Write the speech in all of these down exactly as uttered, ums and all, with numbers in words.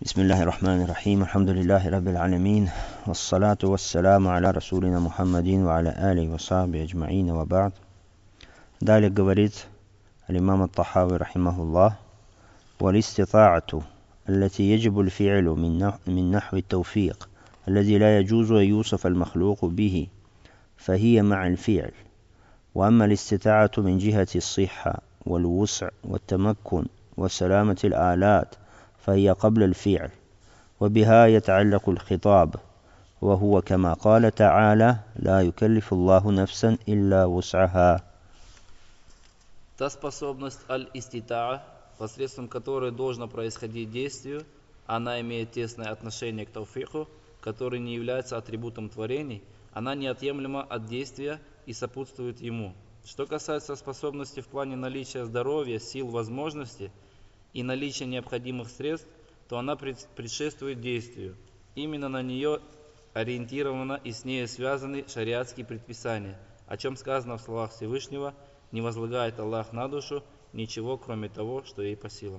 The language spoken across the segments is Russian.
بسم الله الرحمن الرحيم الحمد لله رب العالمين والصلاة والسلام على رسولنا محمد وعلى آله وصحبه أجمعين وبعد. Далее говорит الإمام الطحاوي رحمه الله: والاستطاعة التي يجب الفعل من نحو التوفيق الذي لا يجوز أن يوصف المخلوق به فهي مع الفعل. وأما الاستطاعة من جهة الصحة والوسع والتمكن وسلامة الآلات فهي قبل الفعل، وبها يتعلق الخطاب، وهو كما قال تعالى: لا يكلف الله نفسا إلا وسعها. Та способность аль-иститаа, посредством которой должно происходить действие, она имеет тесное отношение к тауфику, который не является атрибутом творений, она неотъемлема от действия и сопутствует ему. Что касается способности в плане наличия здоровья, сил, возможностей и наличия необходимых средств, то она предшествует действию. Именно на нее ориентировано и с ней связаны шариатские предписания, о чем сказано в словах Всевышнего: не возлагает Аллах на душу ничего, кроме того, что ей по силам.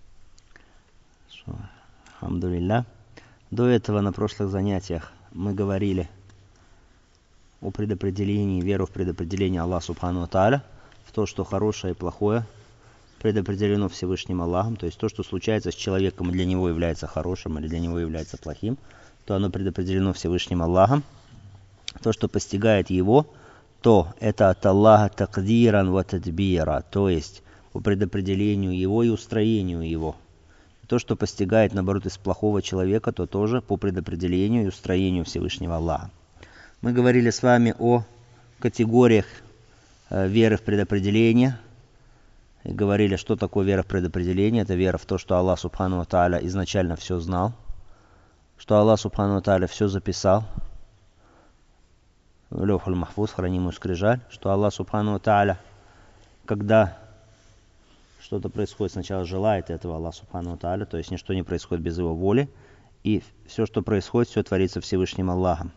Алхамдулилля. До этого на прошлых занятиях мы говорили о предопределении, веру в предопределение Аллаха Субхану ва Тааля, в то, что хорошее и плохое предопределено Всевышним Аллахом, то есть то, что случается с человеком и для него является хорошим или для него является плохим, то оно предопределено Всевышним Аллахом. То, что постигает его, то это от Аллаха такдиран ва тадбира, то есть по предопределению его и устроению его. То, что постигает, наоборот, из плохого человека, то тоже по предопределению и устроению Всевышнего Аллаха. Мы говорили с вами о категориях э, веры в предопределение. И говорили, что такое вера в предопределение. Это вера в то, что Аллах Субхану ва Тааля изначально все знал, что Аллах Субхану ва Тааля все записал в Лёхуль Махфуз, хранимую скрижаль, что Аллах Субхану ва Тааля, когда что-то происходит, сначала желает этого Аллах Субхану ва Тааля, то есть ничто не происходит без его воли, и все, что происходит, все творится Всевышним Аллахом.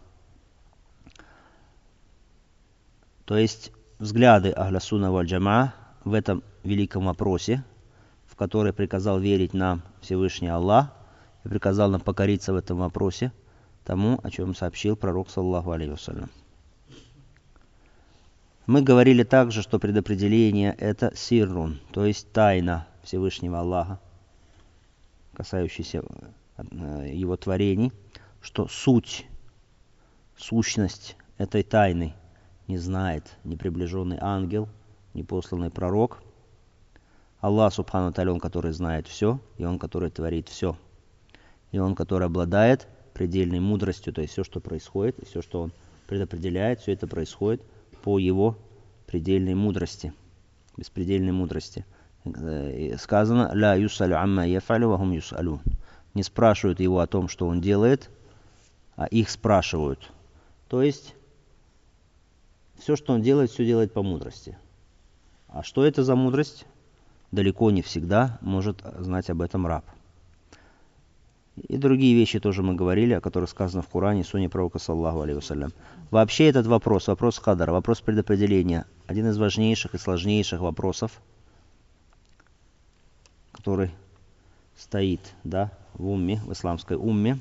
То есть взгляды Ахля Сунна валь Джамаа в этом великом вопросе, в который приказал верить нам Всевышний Аллах и приказал нам покориться в этом вопросе тому, о чем сообщил пророк саллаллаху алейхи вассалям. Мы говорили также, что предопределение это сиррун, то есть тайна Всевышнего Аллаха, касающаяся его творений, что суть, сущность этой тайны не знает ни приближенный ангел, ни посланный пророк. Аллах Субхану ва Тааля, Он, который знает все, и Он, который творит все. И Он, который обладает предельной мудростью, то есть все, что происходит, и все, что Он предопределяет, все это происходит по Его предельной мудрости, беспредельной мудрости. И сказано: «Ля юсалю амма яфалю ва хум юсалюн». Не спрашивают Его о том, что Он делает, а их спрашивают. То есть все, что Он делает, все делает по мудрости. А что это за мудрость? Далеко не всегда может знать об этом раб. И другие вещи тоже мы говорили, о которых сказано в Коране и Сунне пророка саллаллаху алейхи вассалям. Вообще этот вопрос, вопрос кадара, вопрос предопределения, один из важнейших и сложнейших вопросов, который стоит, да, в умме, в исламской умме.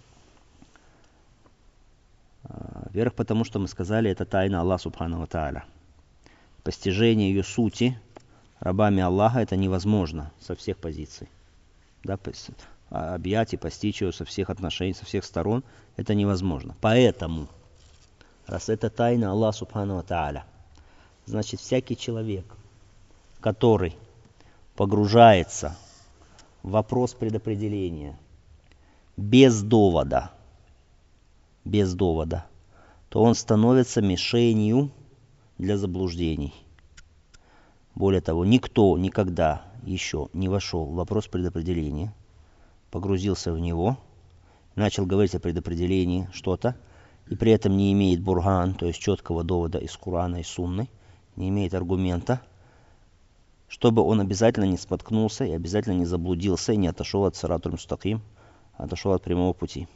Во-первых, потому что мы сказали, это тайна Аллаха Субхану ва Тааля. Постижение ее сути рабами Аллаха это невозможно со всех позиций. Да, объять и постичь ее со всех отношений, со всех сторон это невозможно. Поэтому, раз это тайна Аллаха Субхану ва Тааля, значит всякий человек, который погружается в вопрос предопределения без довода, без довода, то он становится мишенью для заблуждений. Более того, никто никогда еще не вошел в вопрос предопределения, погрузился в него, начал говорить о предопределении что-то, и при этом не имеет бурган, то есть четкого довода из Корана и Сунны, не имеет аргумента, чтобы он обязательно не споткнулся и обязательно не заблудился и не отошел от сиратуль мустаким, отошел от прямого пути.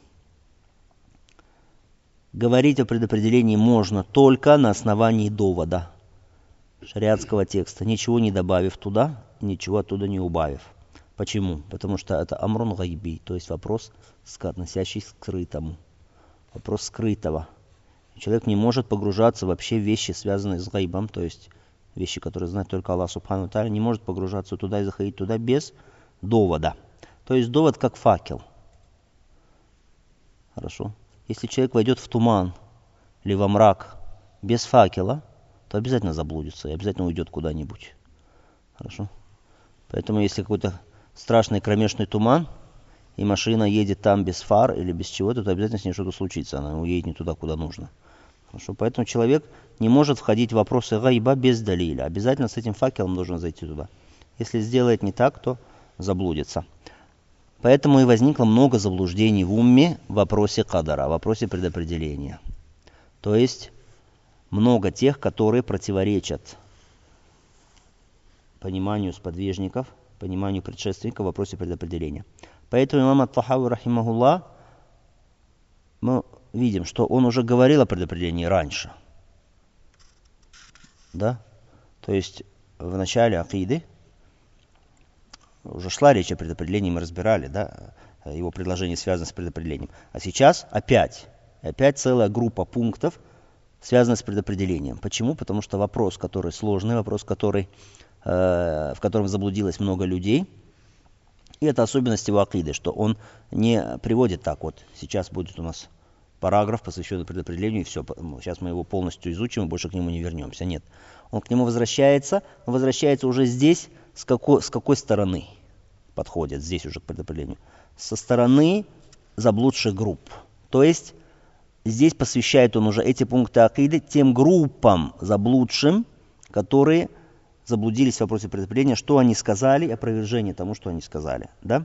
Говорить о предопределении можно только на основании довода шариатского текста, ничего не добавив туда, ничего оттуда не убавив. Почему? Потому что это амрун гайби, то есть вопрос, относящийся к скрытому. Вопрос скрытого. Человек не может погружаться вообще в вещи, связанные с гайбом, то есть вещи, которые знает только Аллах Субхану ва Тааля, не может погружаться туда и заходить туда без довода. То есть довод как факел. Хорошо. Если человек войдет в туман или во мрак без факела, то обязательно заблудится и обязательно уйдет куда-нибудь. Хорошо. Поэтому если какой-то страшный кромешный туман, и машина едет там без фар или без чего-то, то обязательно с ней что-то случится, она уедет не туда, куда нужно. Хорошо. Поэтому человек не может входить в вопросы гайба без далиля. Обязательно с этим факелом должен зайти туда. Если сделает не так, то заблудится. Поэтому и возникло много заблуждений в умме в вопросе кадара, в вопросе предопределения. То есть много тех, которые противоречат пониманию сподвижников, пониманию предшественников в вопросе предопределения. Поэтому имам ат-Тахави, рахимахуллах, мы видим, что он уже говорил о предопределении раньше. Да? То есть в начале акиды уже шла речь о предопределении, мы разбирали, да, его предложение связано с предопределением. А сейчас опять, опять целая группа пунктов связана с предопределением. Почему? Потому что вопрос, который сложный, вопрос, который, э, в котором заблудилось много людей, и это особенность его акиды, что он не приводит так вот, сейчас будет у нас параграф, посвященный предопределению, и все, сейчас мы его полностью изучим и больше к нему не вернемся. Нет, он к нему возвращается, но возвращается уже здесь, с какой, с какой стороны подходит, здесь уже к предопределению. Со стороны заблудших групп. То есть здесь посвящает он уже эти пункты акиды тем группам заблудшим, которые заблудились в вопросе предопределения, что они сказали, и опровержение тому, что они сказали. Да?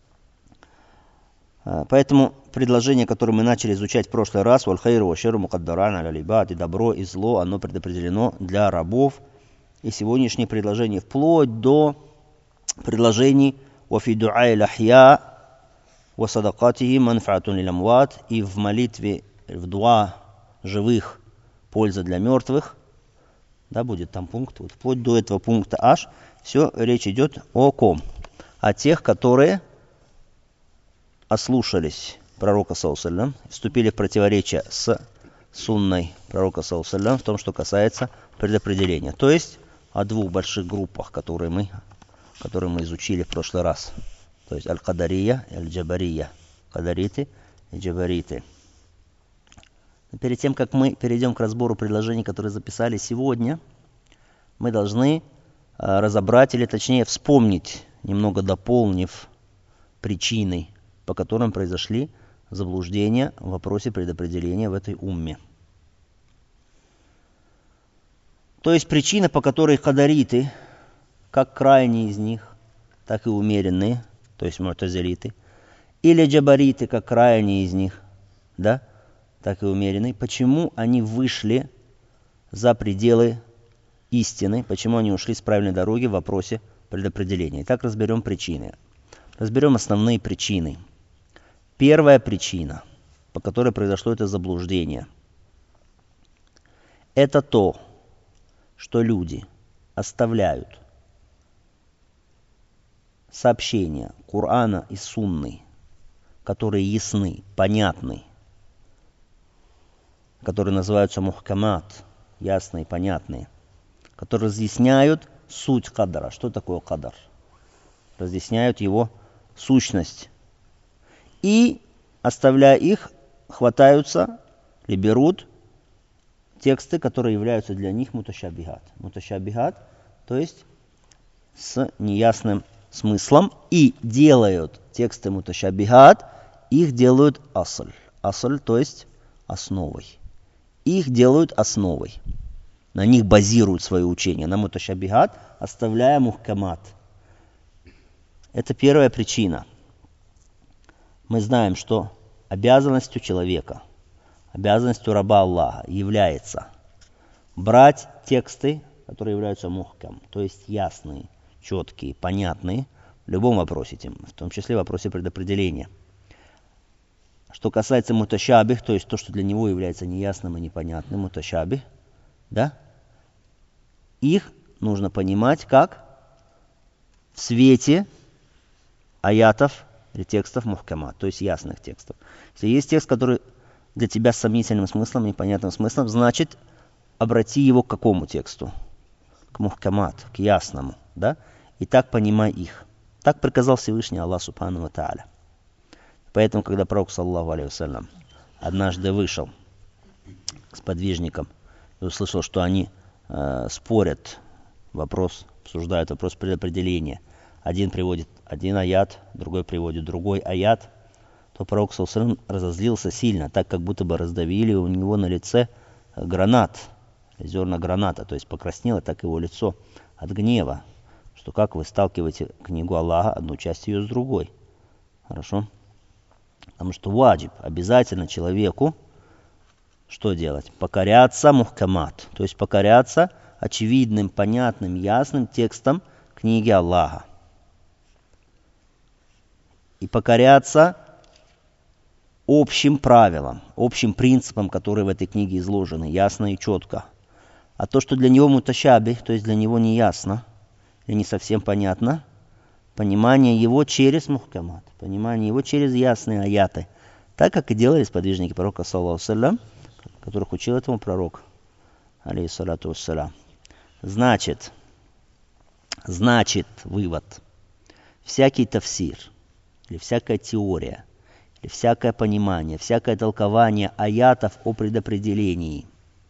Поэтому предложение, которое мы начали изучать в прошлый раз, «Валь хайру ва шерру мукаддаран аля либад», и добро и зло, оно предопределено для рабов. И сегодняшнее предложение вплоть до предложений «Ва фи ду'ай лахья ва садакатихи манфаатун лил амват», и в молитве, в дуа живых польза для мертвых. Да, будет там пункт. Вот вплоть до этого пункта аж все речь идет о ком? О тех, которые ослушались пророка саллаллаху алейхи ва саллям, вступили в противоречие с сунной пророка саллаллаху алейхи ва саллям в том, что касается предопределения. То есть о двух больших группах, которые мы, которые мы изучили в прошлый раз. То есть аль-кадария и аль-джабария. Кадариты и джабариты. Но перед тем, как мы перейдем к разбору предложений, которые записали сегодня, мы должны э, разобрать, или точнее вспомнить, немного дополнив причины, по которым произошли заблуждения в вопросе предопределения в этой умме. То есть причина, по которой кадариты, как крайние из них, так и умеренные, то есть му'тазилиты, или джабариты, как крайние из них, да, так и умеренные, почему они вышли за пределы истины, почему они ушли с правильной дороги в вопросе предопределения. Итак, разберем причины. Разберем основные причины. Первая причина, по которой произошло это заблуждение, это то, что люди оставляют сообщения Корана и Сунны, которые ясны, понятны, которые называются мухкамат, ясные, понятные, которые разъясняют суть кадара. Что такое кадар? Разъясняют его сущность. И, оставляя их, хватаются или берут тексты, которые являются для них муташабихат. Муташабихат, то есть с неясным смыслом, и делают тексты муташабихат, их делают асль. Асль, то есть основой. Их делают основой. На них базируют свое учение, на муташабихат, оставляя мухкамат. Это первая причина. Мы знаем, что обязанностью человека, обязанностью раба Аллаха является брать тексты, которые являются мухкам, то есть ясные, четкие, понятные в любом вопросе, в том числе в вопросе предопределения. Что касается муташабих, то есть то, что для него является неясным и непонятным, муташабих, да, их нужно понимать как в свете аятов или текстов мухкамат, то есть ясных текстов. Если есть текст, который для тебя с сомнительным смыслом, непонятным смыслом, значит, обрати его к какому тексту? К мухкамат, к ясному, да? И так понимай их. Так приказал Всевышний Аллах Субхану ва Тааля. Поэтому, когда пророк, саллаллаху алейхи вассалям, однажды вышел к сподвижникам и услышал, что они э, спорят, вопрос, обсуждают вопрос предопределения. Один приводит один аят, другой приводит другой аят, то пророк, саллаллаху алейхи вассалям, разозлился сильно, так как будто бы раздавили у него на лице гранат, зерна граната, то есть покраснело так его лицо от гнева, что как вы сталкиваете книгу Аллаха, одну часть ее с другой. Хорошо? Потому что ваджиб, обязательно человеку что делать? Покоряться мухкамат, то есть покоряться очевидным, понятным, ясным текстам книги Аллаха. И покоряться общим правилам, общим принципам, которые в этой книге изложены, ясно и четко. А то, что для него муташаби, то есть для него не ясно или не совсем понятно, понимание его через мухкамат, понимание его через ясные аяты, так как и делали сподвижники пророка, саллаллаху алейхи вассалям, которых учил этому пророк, алейхиссалату вассалям. Значит, значит, вывод, всякий тафсир, или всякая теория, или всякое понимание, всякое толкование аятов о предопределении,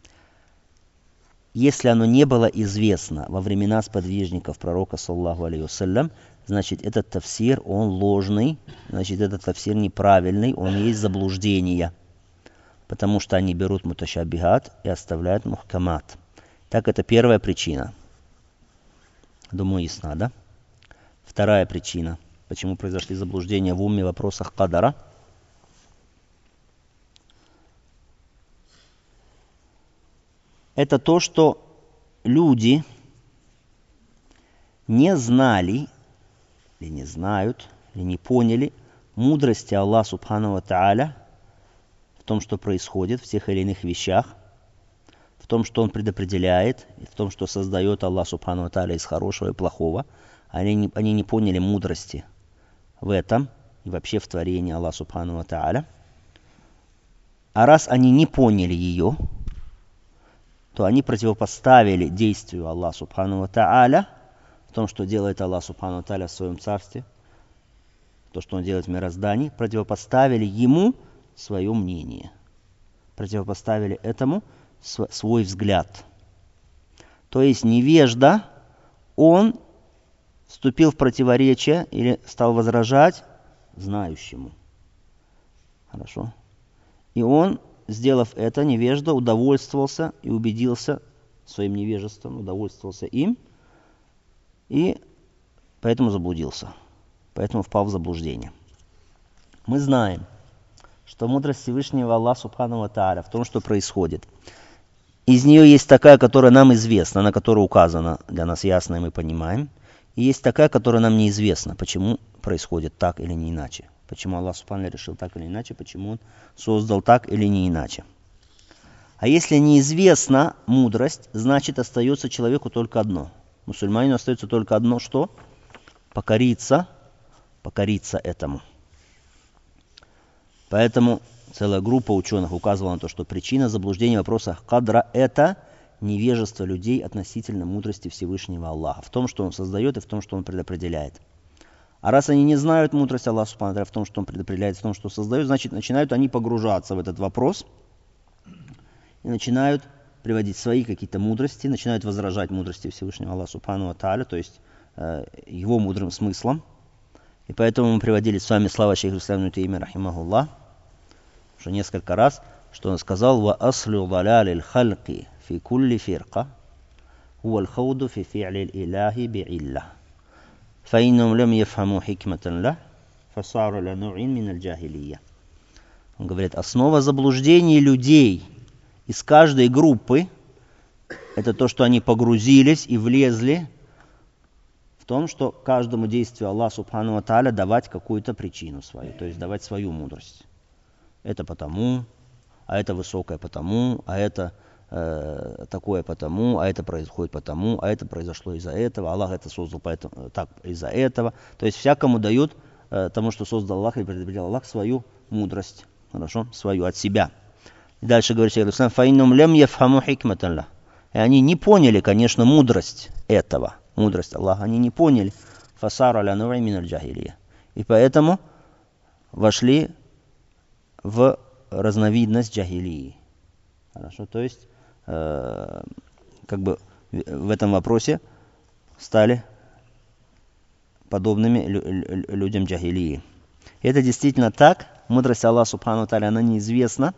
если оно не было известно во времена сподвижников пророка, саллаллаху алейхи вассалям, значит, этот тафсир, он ложный, значит, этот тафсир неправильный, он есть заблуждение, потому что они берут муташабихат и оставляют мухкамат. Так, это первая причина. Думаю, ясна, да? Вторая причина, почему произошли заблуждения в умме в вопросах кадара. Это то, что люди не знали, или не знают, или не поняли мудрости Аллаха Субхану ва Тааля в том, что происходит в тех или иных вещах, в том, что Он предопределяет, и в том, что создает Аллах Субхану ва Тааля из хорошего и плохого. Они не, они не поняли мудрости в этом и вообще в творении Аллаха Субхану ва Тааля. А раз они не поняли ее, то они противопоставили действию Аллаха Субхану ва Тааля в том, что делает Аллах Субхану ва Тааля в своем царстве, то, что Он делает в мироздании, противопоставили Ему свое мнение, противопоставили этому свой взгляд. То есть невежда, он вступил в противоречие или стал возражать знающему. Хорошо? И он, сделав это, невежда удовольствовался и убедился своим невежеством, удовольствовался им, и поэтому заблудился, поэтому впал в заблуждение. Мы знаем, что мудрость Всевышнего Аллаха Субхану ва Тааля в том, что происходит. Из нее есть такая, которая нам известна, на которую указано для нас ясно, и мы понимаем. И есть такая, которая нам неизвестна, почему происходит так или не иначе. Почему Аллах Субхану ва Тааля решил так или иначе, почему Он создал так или не иначе. А если неизвестна мудрость, значит остается человеку только одно. Мусульманину остается только одно, что? Покориться, покориться этому. Поэтому целая группа ученых указывала на то, что причина заблуждения в вопросах кадра – это невежество людей относительно мудрости Всевышнего Аллаха, в том, что Он создает, и в том, что Он предопределяет. А раз они не знают мудрость Аллаха Субхану ва Тааля в том, что Он предопределяет, в том, что создает, значит, начинают они погружаться в этот вопрос и начинают приводить свои какие-то мудрости, начинают возражать мудрости Всевышнего Аллаха Субхану ва Тааля, то есть э, Его мудрым смыслом. И поэтому мы приводили с вами слова шейха ислама ибн Таймия рахимахуллах уже несколько раз, что он сказал: «Ва аслю далялил халки фи кулли фирка, хуа аль-хауду фи фи'лил илахи би'илля, фа иннум лям яфхаму хикматан ла, фасару ля ну'ин мин аль-джахилия». Он говорит, основа заблуждений людей из каждой группы – это то, что они погрузились и влезли в том, что каждому действию Аллаха Субхану ва Тааля давать какую-то причину свою, то есть давать свою мудрость. Это потому, а это высокое потому, а это э, такое потому, а это происходит потому, а это произошло из-за этого, Аллах это создал поэтому, так из-за этого. То есть всякому дают э, тому, что создал Аллах и предопределил Аллах, свою мудрость. Хорошо? Свою от себя. И дальше говорит Шейх Ислам, «Фаиннум лям яфхаму хикматаллах». И они не поняли, конечно, мудрость этого. Мудрость Аллаха они не поняли. «Фасару аля нури миналь джахилия». И поэтому вошли в разновидность джахилии. Хорошо? То есть, э, как бы в этом вопросе стали подобными лю- людям джахилии. И это действительно так. Мудрость Аллаха Субхану Тааля, она неизвестна.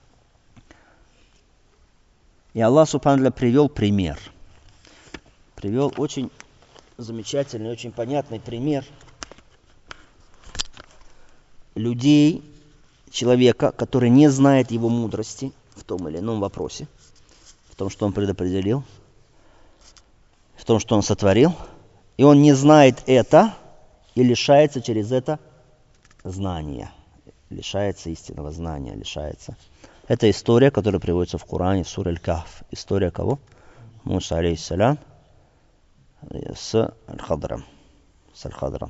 И Аллах Субхану Тааля привел пример. Привел очень замечательный, очень понятный пример людей, человека, который не знает его мудрости в том или ином вопросе, в том, что он предопределил, в том, что он сотворил, и он не знает это и лишается через это знания, лишается истинного знания, лишается. Это история, которая приводится в Коране, в суре Аль-Кахф. История кого? Муса, алейхиссалям, с Аль-Хадром. С Аль-Хадром.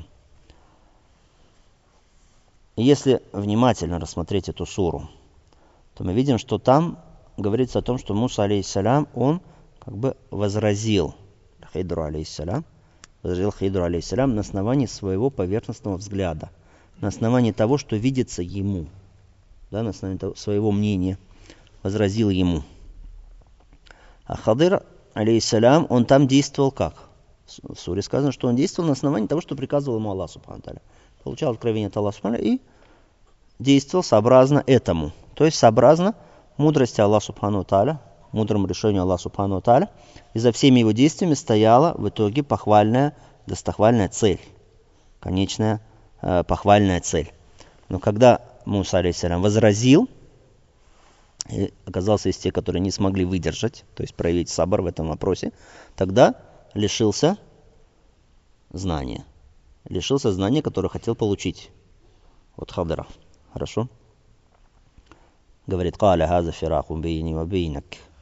И если внимательно рассмотреть эту суру, то мы видим, что там говорится о том, что Муса, алейхиссалям, он как бы возразил Хидру, алейхиссалям, возразил Хидру, алейхиссалям на основании своего поверхностного взгляда, на основании того, что видится ему, да, на основании того, своего мнения, возразил ему. А Хидр, алейхиссалям, он там действовал как? В суре сказано, что он действовал на основании того, что приказывал ему Аллах Субхану Тааля. Получал откровение от Аллаха Субхану и действовал сообразно этому. То есть сообразно мудрости Аллаха Субхану Тааля, мудрому решению Аллаха Субхану Тааля. И за всеми его действиями стояла в итоге похвальная, достохвальная цель. Конечная э, похвальная цель. Но когда Муса, алейхиссалям, возразил, и оказался из тех, которые не смогли выдержать, то есть проявить сабр в этом вопросе, тогда лишился знания. Лишился знания, которое хотел получить от Хидра. Хорошо? Говорит, «Каля хаза фираху бейни ва бейнак.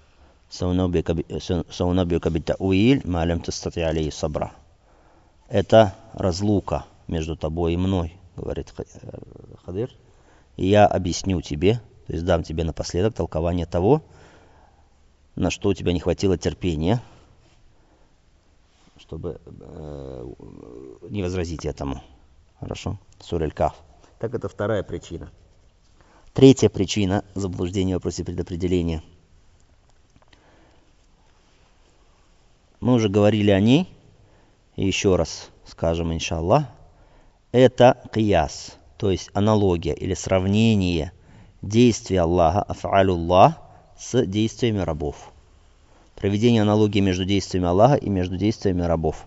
Саунаббиука бит-та'уиль ма лям тастати' алейхи сабра». Это разлука между тобой и мной, говорит Хидр. И я объясню тебе, то есть дам тебе напоследок толкование того, на что у тебя не хватило терпения, чтобы э, не возразить этому. Хорошо? Сура Аль-Кахф. Так, это вторая причина. Третья причина заблуждения в вопросе предопределения. Мы уже говорили о ней, и еще раз скажем, иншаллах. Это кияс, то есть аналогия или сравнение действия Аллаха, аф'алуллах, с действиями рабов. Проведение аналогии между действиями Аллаха и между действиями рабов.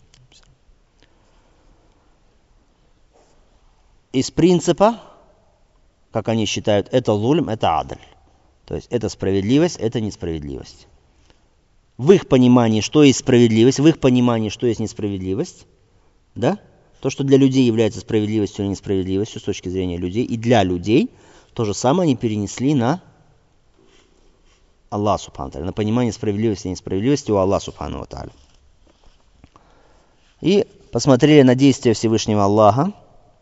Из принципа, как они считают, это зульм, это адль. То есть это справедливость, это несправедливость. В их понимании, что есть справедливость, в их понимании, что есть несправедливость, да? То, что для людей является справедливостью или несправедливостью с точки зрения людей, и для людей, то же самое они перенесли на Аллах Субхану Тааля, на понимание справедливости и несправедливости у Аллаха Субхану Тааля. И посмотрели на действия Всевышнего Аллаха,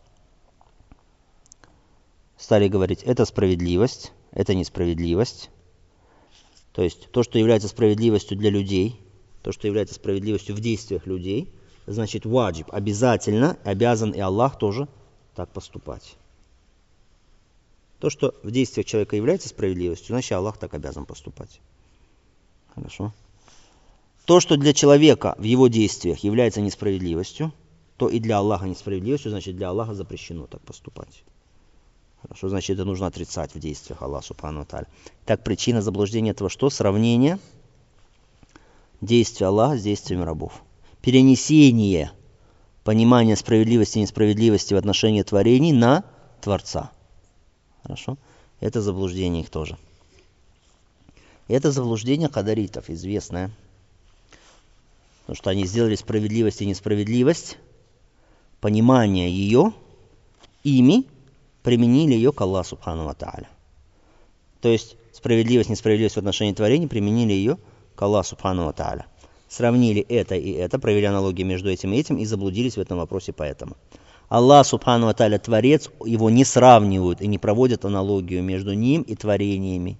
стали говорить, это справедливость, это несправедливость. То есть то, что является справедливостью для людей, то, что является справедливостью в действиях людей, значит, ваджиб, обязательно, обязан и Аллах тоже так поступать. То, что в действиях человека является справедливостью, значит, Аллах так обязан поступать. Хорошо. То, что для человека в его действиях является несправедливостью, то и для Аллаха несправедливостью, значит, для Аллаха запрещено так поступать. Хорошо, значит, это нужно отрицать в действиях Аллаха Субхану Тааля. Так, причина заблуждения этого что? Сравнение действия Аллаха с действиями рабов. Перенесение понимания справедливости и несправедливости в отношении творений на Творца. Хорошо? Это заблуждение их тоже. Это заблуждение кадаритов, известное. Потому что они сделали справедливость и несправедливость, понимание ее, ими применили ее к Аллаху Субхану ва Тааля. То есть справедливость и несправедливость в отношении творений применили ее к Аллаху Субхану ва Тааля. Сравнили это и это, провели аналогию между этим и этим и заблудились в этом вопросе поэтому. Аллах Субхану ва Тааля Творец, его не сравнивают и не проводят аналогию между ним и творениями.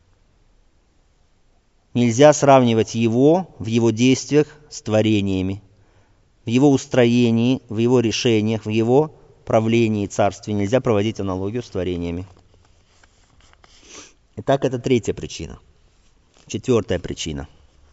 Нельзя сравнивать его в его действиях с творениями, в его устроении, в его решениях, в его правлении и царстве. Нельзя проводить аналогию с творениями. Итак, это третья причина. Четвертая причина.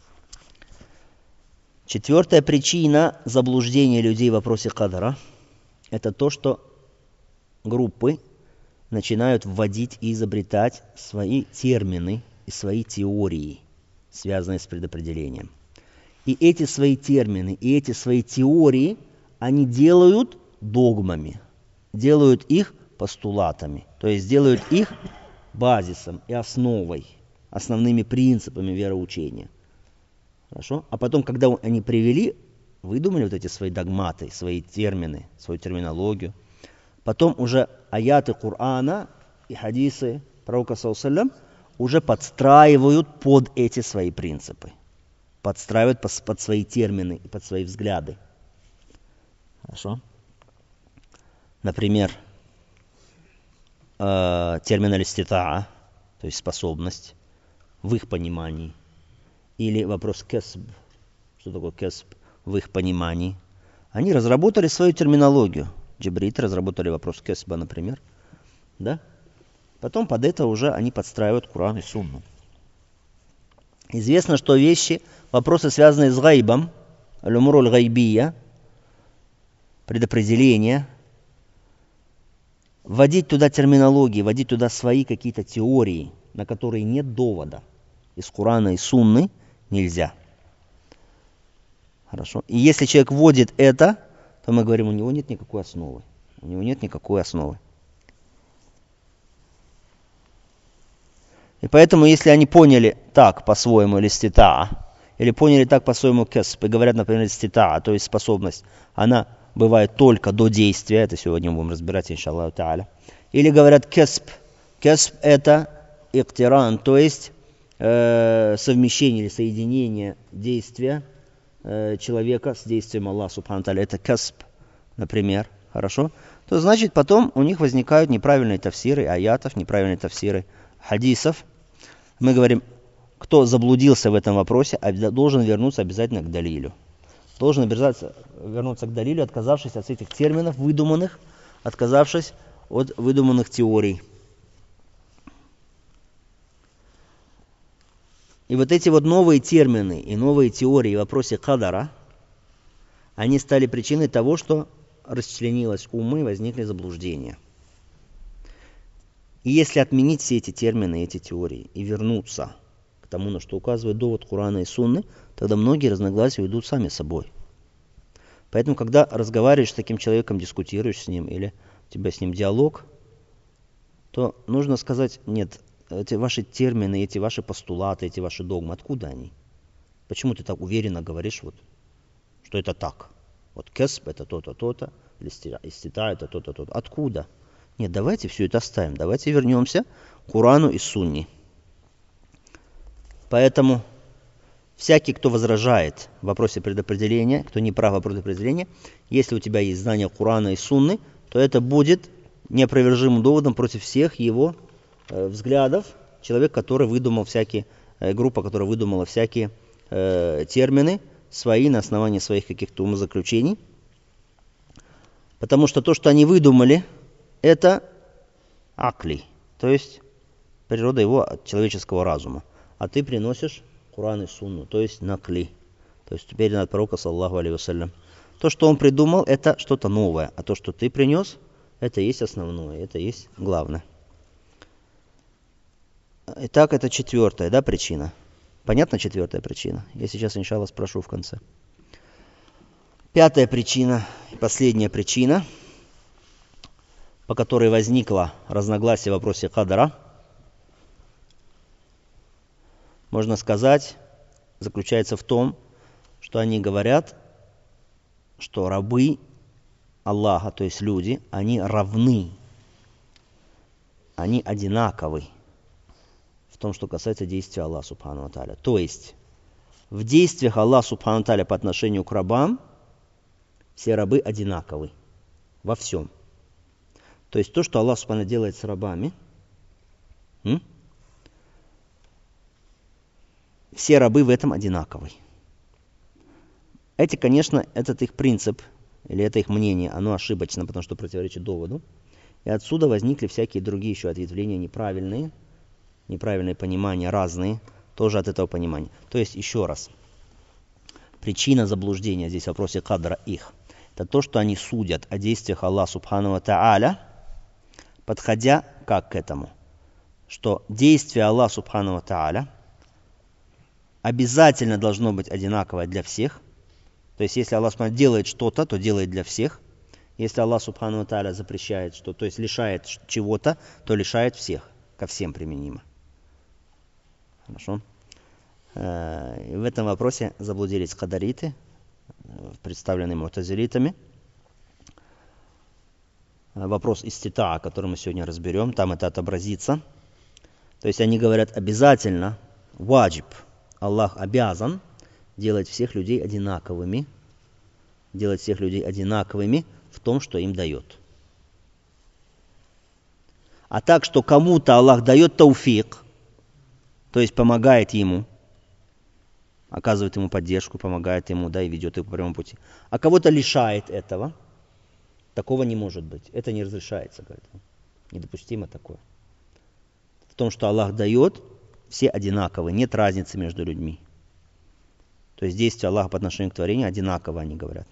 Четвертая причина заблуждения людей в вопросе кадара – это то, что группы начинают вводить и изобретать свои термины и свои теории, связанные с предопределением. И эти свои термины, и эти свои теории, они делают догмами, делают их постулатами, то есть делают их базисом и основой, основными принципами вероучения. Хорошо? А потом, когда они привели, выдумали вот эти свои догматы, свои термины, свою терминологию, потом уже аяты Корана и хадисы пророка саллаллаху алейхи ва саллям уже подстраивают под эти свои принципы, подстраивают под свои термины и под свои взгляды. Хорошо? Например, э, термин аль-иститаа, то есть способность, в их понимании. Или вопрос кесб, что такое кесб, в их понимании. Они разработали свою терминологию. Джибриты разработали вопрос кесба, например. Да? Потом под это уже они подстраивают Коран и Сунну. Известно, что вещи, вопросы, связанные с гайбом, аль-умур аль-гайбия, предопределение, вводить туда терминологии, вводить туда свои какие-то теории, на которые нет довода из Корана и Сунны, нельзя. Хорошо. И если человек вводит это, то мы говорим, у него нет никакой основы. У него нет никакой основы. И поэтому, если они поняли так по-своему листита, или поняли так по-своему кесп, и говорят, например, листита, то есть способность, она бывает только до действия, это сегодня мы будем разбирать, иншаллаху та'аля. Или говорят кесп. Кесп это иктиран, то есть э, совмещение или соединение действия э, человека с действием Аллаха субхану ва тааля. Это кесп, например, хорошо? То значит, потом у них возникают неправильные тафсиры аятов, неправильные тафсиры хадисов. Мы говорим, кто заблудился в этом вопросе, должен вернуться обязательно к далилю. Должен обязательно вернуться к далилю, отказавшись от этих терминов выдуманных, отказавшись от выдуманных теорий. И вот эти вот новые термины и новые теории в вопросе кадара, они стали причиной того, что расчленилось умы, возникли заблуждения. И если отменить все эти термины, эти теории и вернуться к тому, на что указывает довод Корана и Сунны, тогда многие разногласия уйдут сами собой. Поэтому, когда разговариваешь с таким человеком, дискутируешь с ним, или у тебя с ним диалог, то нужно сказать, нет, эти ваши термины, эти ваши постулаты, эти ваши догмы, откуда они? Почему ты так уверенно говоришь, вот, что это так? Вот кесб это то-то, то-то, истита это то-то, то-то. Откуда? Нет, давайте все это оставим, давайте вернемся к Корану и Сунне. Поэтому всякий, кто возражает в вопросе предопределения, кто не прав в вопросе предопределения, если у тебя есть знание Корана и Сунны, то это будет неопровержимым доводом против всех его э, взглядов. Человек, который выдумал всякие, э, группа, которая выдумала всякие э, термины свои на основании своих каких-то умозаключений. Потому что то, что они выдумали, это акли, то есть природа его человеческого разума. А ты приносишь Коран и Сунну, то есть накли, то есть передано от пророка саллаллаху алейхи ва саллям. То, что он придумал, это что-то новое, а то, что ты принес, это есть основное, это есть главное. Итак, это четвертая, да, причина. Понятна четвертая причина? Я сейчас, иншаллах, спрошу в конце. Пятая причина, последняя причина, по которой возникло разногласие в вопросе кадара, можно сказать, заключается в том, что они говорят, что рабы Аллаха, то есть люди, они равны, они одинаковы в том, что касается действия Аллаха субхану ва тааля. То есть в действиях Аллаха субхану ва тааля по отношению к рабам все рабы одинаковы. во всем. То есть то, что Аллах Субхану делает с рабами, м? все рабы в этом одинаковы. Эти, конечно, этот их принцип, или это их мнение, оно ошибочно, потому что противоречит доводу. И отсюда возникли всякие другие еще ответвления неправильные, неправильные понимания, разные, тоже от этого понимания. То есть, еще раз, причина заблуждения здесь в вопросе кадра их, это то, что они судят о действиях Аллаха Субхану ва Тааля, подходя как к этому, что действие Аллаха Субхану ва Тааля обязательно должно быть одинаковое для всех. То есть, если Аллах Субхану делает что-то, то делает для всех. Если Аллах Субхану ва Тааля запрещает что-то, то есть лишает чего-то, то лишает всех, ко всем применимо. Хорошо? И в этом вопросе заблудились кадариты, представленные мутазилитами. Вопрос иститаа, который мы сегодня разберем, там это отобразится. То есть они говорят обязательно, ваджиб, Аллах обязан делать всех людей одинаковыми, делать всех людей одинаковыми в том, что им дает. А так, что кому-то Аллах дает тауфик, то есть помогает ему, оказывает ему поддержку, помогает ему, да, и ведет его по прямому пути. А кого-то лишает этого, такого не может быть. Это не разрешается, говорит. Недопустимо такое. В том, что Аллах дает, все одинаковы, нет разницы между людьми. То есть действия Аллаха по отношению к творению одинаково, они говорят.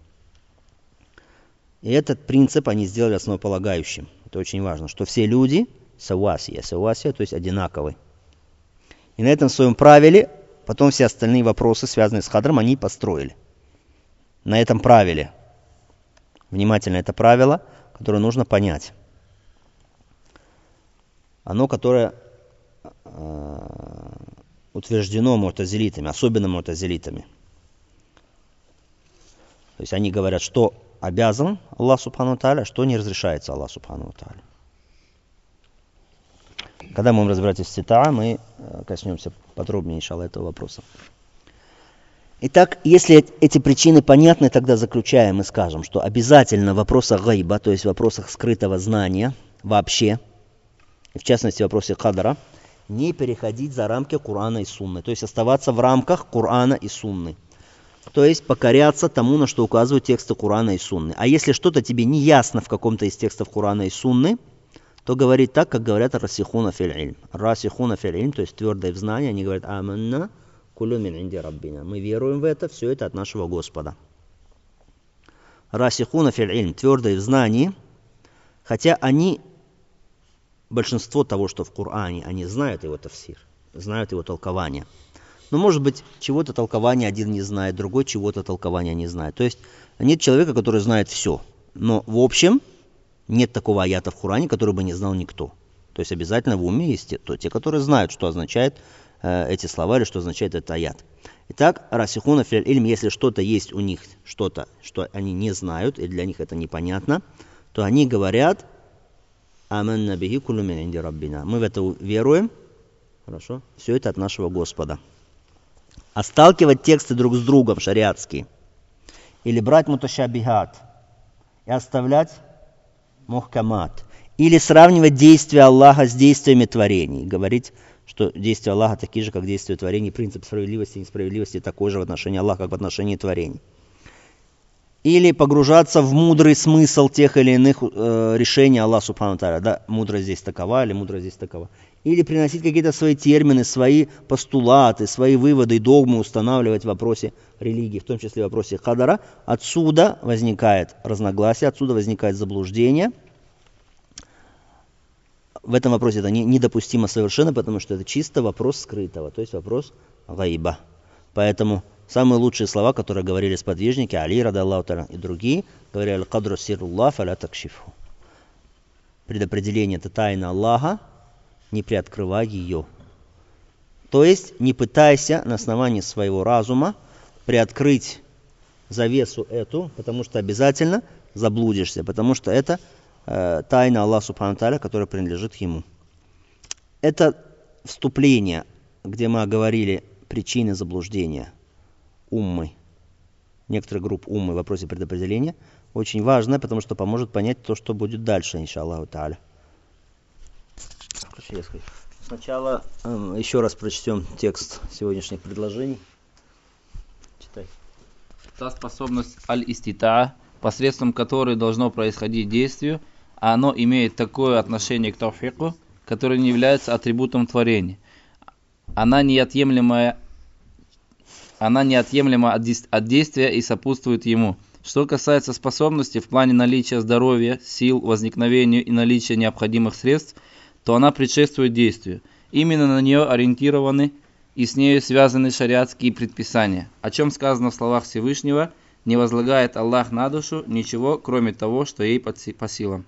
И этот принцип они сделали основополагающим. Это очень важно, что все люди савасия, савасия, то есть одинаковы. И на этом своем правиле потом все остальные вопросы, связанные с хадром, они построили. На этом правиле. Внимательно, это правило, которое нужно понять. Оно, которое э, утверждено мутазилитами, особенно мутазилитами. То есть они говорят, что обязан Аллах Субхану ва Тааля, что не разрешается Аллах Субхану ва Тааля. Когда мы будем разбирать иститаа, мы коснемся подробнее, иншаллах, этого вопроса. Итак, если эти причины понятны, тогда заключаем и скажем, что обязательно в вопросах гайба, то есть в вопросах скрытого знания вообще, и в частности в вопросе кадра, не переходить за рамки Корана и Сунны, то есть оставаться в рамках Корана и Сунны. То есть покоряться тому, на что указывают тексты Корана и Сунны. А если что-то тебе не ясно в каком-то из текстов Корана и Сунны, то говорить так, как говорят расихуна фил ильм. Расихуна фил ильм, то есть твердое в знании, они говорят аманна кулю мин инди раббина. Мы веруем в это, все это от нашего Господа. Расихуна фил ильм, твердое в знании, хотя они, большинство того, что в Коране, они знают его тафсир, знают его толкование. Но может быть чего-то толкования один не знает, другой чего-то толкования не знает. То есть нет человека, который знает все. Но в общем нет такого аята в Коране, который бы не знал никто. То есть обязательно в уме есть те, то, те которые знают, что означают э, эти слова или что означает этот аят. Итак, расихуна фил ильм, если что-то есть у них, что-то, что они не знают, и для них это непонятно, то они говорят аманна бихи куллю мин инди раббина. Мы в это веруем. Хорошо? Все это от нашего Господа. А сталкивать тексты друг с другом шариатские или брать муташабихат и оставлять мухкамат, или сравнивать действия Аллаха с действиями творений, говорить, что действия Аллаха такие же, как действия творений, принцип справедливости и несправедливости такой же в отношении Аллаха, как в отношении творений. Или погружаться в мудрый смысл тех или иных э, решений Аллаха Субхану Тааля. Да, мудрость здесь такова, или мудрость здесь такова. Или приносить какие-то свои термины, свои постулаты, свои выводы и догмы устанавливать в вопросе религии, в том числе в вопросе кадара. Отсюда возникает разногласие, отсюда возникает заблуждение. В этом вопросе это не, недопустимо совершенно, потому что это чисто вопрос скрытого, то есть вопрос гайба. Поэтому самые лучшие слова, которые говорили сподвижники, Али, радаллаху та'аля, и другие, говорили «Аль-кадру сирруллах фаля такшифху». Предопределение – это тайна Аллаха, не приоткрывай ее. То есть не пытайся на основании своего разума приоткрыть завесу эту, потому что обязательно заблудишься, потому что это э, тайна Аллаха Субхану Тааля, которая принадлежит Ему. Это вступление, где мы оговорили причины заблуждения уммы, некоторых групп уммы в вопросе предопределения. очень важное, потому что поможет понять то, что будет дальше, иншаллаху тааля. Сначала э, еще раз прочтем текст сегодняшних предложений. Читай. Та способность аль-иститаа, посредством которой должно происходить действие, а оно имеет такое отношение к тавфику, которое не является атрибутом творения. Она неотъемлемая, она неотъемлема от, от действия и сопутствует ему. Что касается способности в плане наличия здоровья, сил, возникновению и наличия необходимых средств, то она предшествует действию. Именно на нее ориентированы и с нею связаны шариатские предписания, о чем сказано в словах Всевышнего: «Не возлагает Аллах на душу ничего, кроме того, что ей по силам».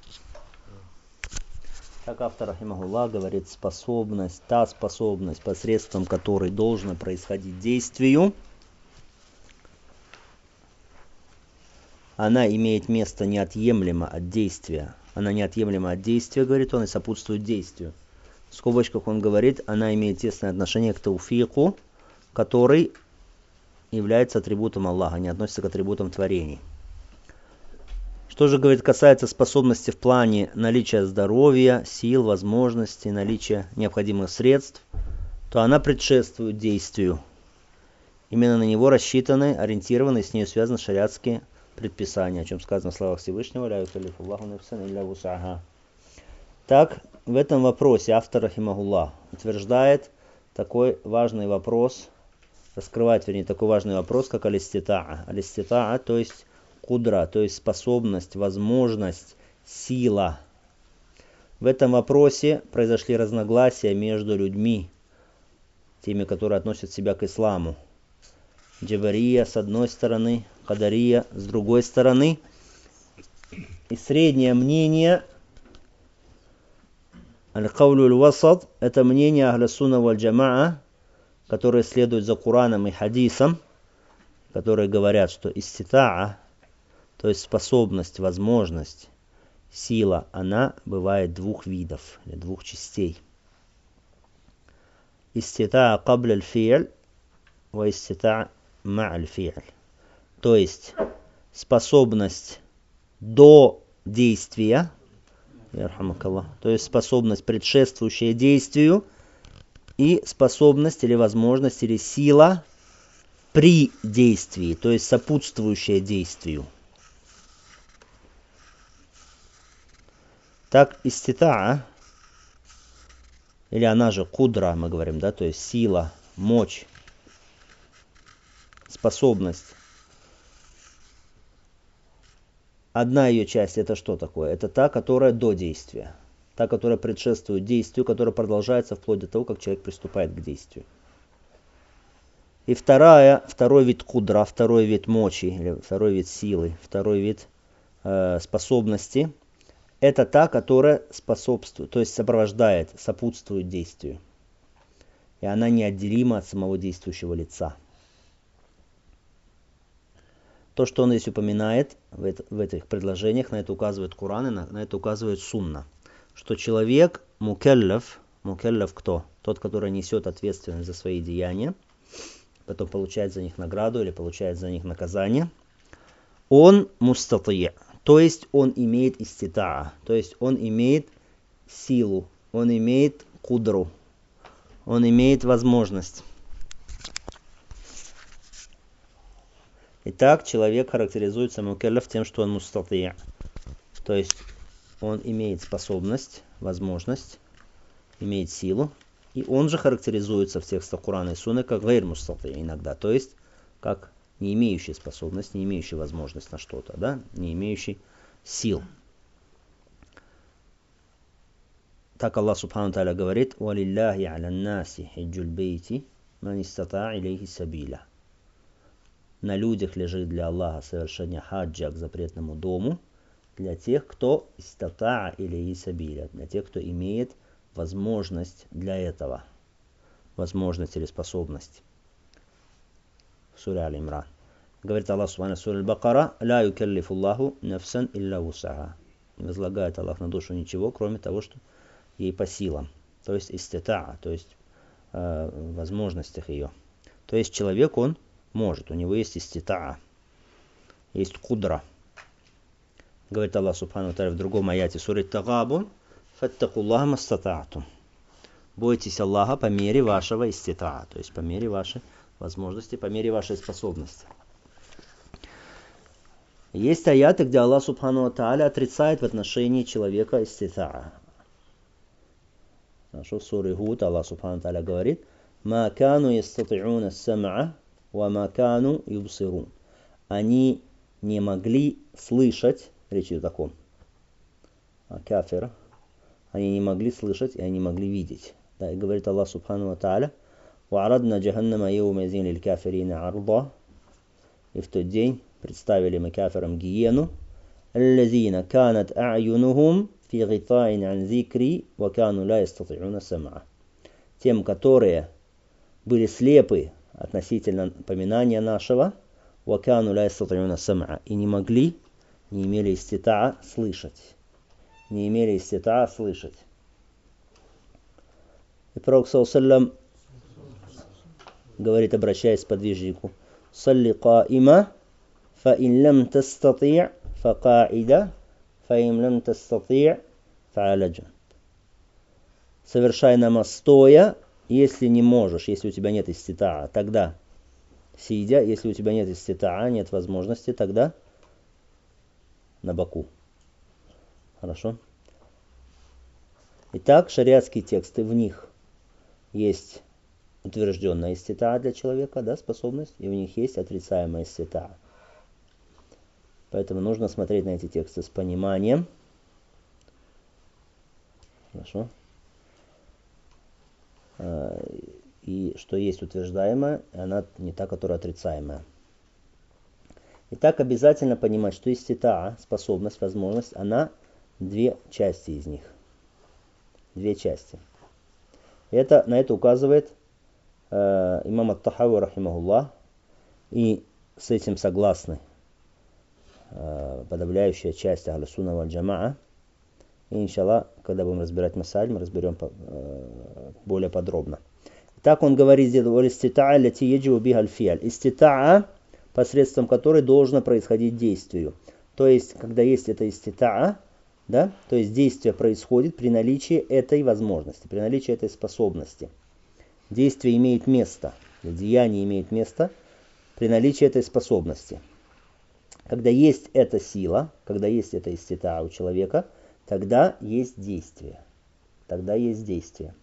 Так автор, рахимахуллах, говорит, способность, та способность, посредством которой должно происходить действию, она имеет место неотъемлемо от действия. Она неотъемлема от действия, говорит он, и сопутствует действию. В скобочках он говорит, она имеет тесное отношение к тауфику, который является атрибутом Аллаха, не относится к атрибутам творений. Что же, говорит, касается способности в плане наличия здоровья, сил, возможностей, наличия необходимых средств, то она предшествует действию. Именно на него рассчитаны, ориентированы, и с ней связаны шариатские предписания, о чем сказано в словах Всевышнего: «Ля юкаллифу Аллаху нафсан илля вус'аха». Так, в этом вопросе автор, рахимахуллах, утверждает такой важный вопрос, раскрывает, вернее, такой важный вопрос, как аль-иститаа. Аль-иститаа, то есть кудра, то есть способность, возможность, сила. В этом вопросе произошли разногласия между людьми, теми, которые относят себя к исламу. Джабария с одной стороны, Кадария с другой стороны. И среднее мнение, аль-каулю аль-васад, это мнение ахля сунна валь джамаа, которые следуют за Кураном и хадисом, которые говорят, что иститаа, то есть способность, возможность, сила, она бывает двух видов, или двух частей. Иститаа кабля аль-фи'ль ва иститаа ма аль-фи'ль. То есть способность до действия, то есть способность, предшествующая действию, и способность или возможность или сила при действии, то есть сопутствующая действию. Так иститаа, или она же кудра, мы говорим, да, то есть сила, мощь, способность. Одна ее часть это что такое? Это та, которая до действия. Та, которая предшествует действию, которая продолжается вплоть до того, как человек приступает к действию. И вторая, второй вид кудра, второй вид мочи, или второй вид силы, второй вид э, способности, это та, которая способствует, то есть сопровождает, сопутствует действию. И она неотделима от самого действующего лица. То, что он здесь упоминает в, это, в этих предложениях, на это указывает Коран и на, на это указывает Сунна. Что человек мукеллав, мукеллав кто? Тот, который несет ответственность за свои деяния, потом получает за них награду или получает за них наказание. Он мустати', то есть он имеет иститаа, то есть он имеет силу, он имеет кудру, он имеет возможность. Итак, человек характеризуется мукеллаф тем, что он мустати', то есть он имеет способность, возможность, имеет силу, и он же характеризуется в текстах Корана и Сунны как гайр мустати' иногда, то есть как не имеющий способность, не имеющий возможность на что-то, да, не имеющий сил. Так Аллах Субхану Тааля говорит: «Валиллахи аля наси хиджуль бейти ман истата' илейхи сабиля». На людях лежит для Аллаха совершение хаджа к запретному дому для тех, кто истата' илейхи сабиля, для тех, кто имеет возможность для этого, возможность или способность. Сура Аль-Имран. Говорит Аллах Субхану Сура Аль-Бакара: «Ля юкаллифу Аллаху нафсан илля вус'аха». Не возлагает Аллах на душу ничего, кроме того, что ей по силам. То есть иститаа, то есть э, в возможностях ее. То есть человек, он может, у него есть иститаа, есть кудра. говорит Аллах Субхану ва Тааля в другом аяте суры Тагабун: «Фаттакуллаха мастата'тум». Бойтесь Аллаха по мере вашего иститаа, то есть по мере вашей возможности, по мере вашей способности. Есть аяты, где Аллах Субхану ва Тааля отрицает в отношении человека иститаа. В суре Худ Аллах Субхану ва Тааля говорит: «Ма кану ястати'уна ас-сам'a ва ма кану юбсирун». Они не могли слышать, речь идет о ком? О кафирах. Они не могли слышать и они не могли видеть. Да, и говорит Аллах Субхану ва Тааля: «Ва'радна джаханнама йоумазин лиль кафирина арда». И в тот день представили мы кафирам гиену: «Аллазина канат а'юнухум фи гитаин ан зикри ва кану ла ястати'уна сам'a». Тем, которые были слепы относительно поминания нашего, ва кану ла ястати'уна сам'a, и не могли, не имели иститаа слышать. Не имели иститаа слышать. И Пророк саллаллаху алейхи ва саллям говорит, обращаясь к подвижнику: «Салли каима, фа ин лам тастати' фа каида, фа ин лам тастати' фа аля джанб». Совершай намаз стоя, если не можешь, если у тебя нет иститаа, тогда сидя, если у тебя нет иститаа, нет возможности, тогда на боку. Хорошо? Итак, шариатские тексты, в них есть утвержденная иститаа для человека, да, способность, и у них есть отрицаемая иститаа. Поэтому нужно смотреть на эти тексты с пониманием. Хорошо? И что есть утверждаемая, она не та, которая отрицаемая. Итак, обязательно понимать, что иститаа, способность, возможность, она две части из них. Две части. Это, на это указывает э, имам ат-Тахави рахимахуллах, и с этим согласны э, подавляющая часть Ахлю Сунна валь Джамаа. И, иншаллах, когда будем разбирать масаль, мы разберем по, э, более подробно. Так он говорит здесь: «Иститаа ляти яджибу биха аль-фиаль». Иститаа, посредством которой должно происходить действию. То есть, когда есть эта иститаа, да, то есть действие происходит при наличии этой возможности, при наличии этой способности. Действие имеет место, деяние имеет место при наличии этой способности. Когда есть эта сила, когда есть эта иститаа у человека, тогда есть действие. Тогда есть действие.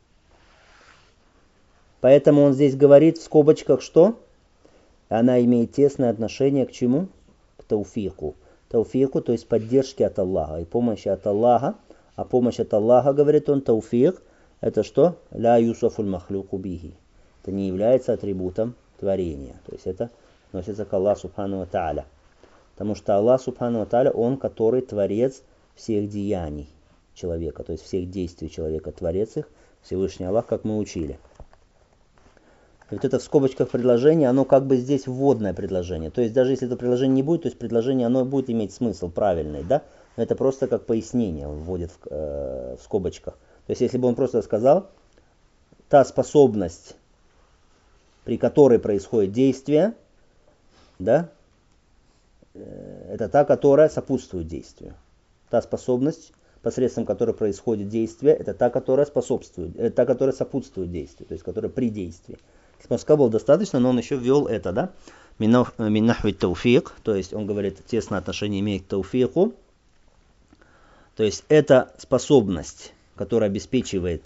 Поэтому он здесь говорит в скобочках, что она имеет тесное отношение к чему? К тауфику. Тауфику, то есть поддержке от Аллаха и помощи от Аллаха. А помощь от Аллаха, говорит он, тауфик, это что? Ля юсафуль махлюку бихи. Это не является атрибутом творения. То есть это относится к Аллаху Субхану ва Тааля. Потому что Аллах Субхану ва Тааля, он, который творец всех деяний человека, то есть всех действий человека, творец их, Всевышний Аллах, как мы учили. И вот это в скобочках предложение, оно как бы здесь вводное предложение. То есть даже если это предложение не будет, то есть предложение оно будет иметь смысл правильный, да? Но это просто как пояснение он вводит в, э, в скобочках. То есть если бы он просто сказал, та способность, при которой происходит действие, да, э, это та, которая сопутствует действию. Та способность, посредством которой происходит действие, это та, которая способствует, это та, которая сопутствует действию, то есть которая при действии. Если бы он сказал, было достаточно, но он еще ввел это, да? Миннахви тауфик, то есть он говорит, тесное отношение имеет к тауфику. То есть это способность, которая обеспечивает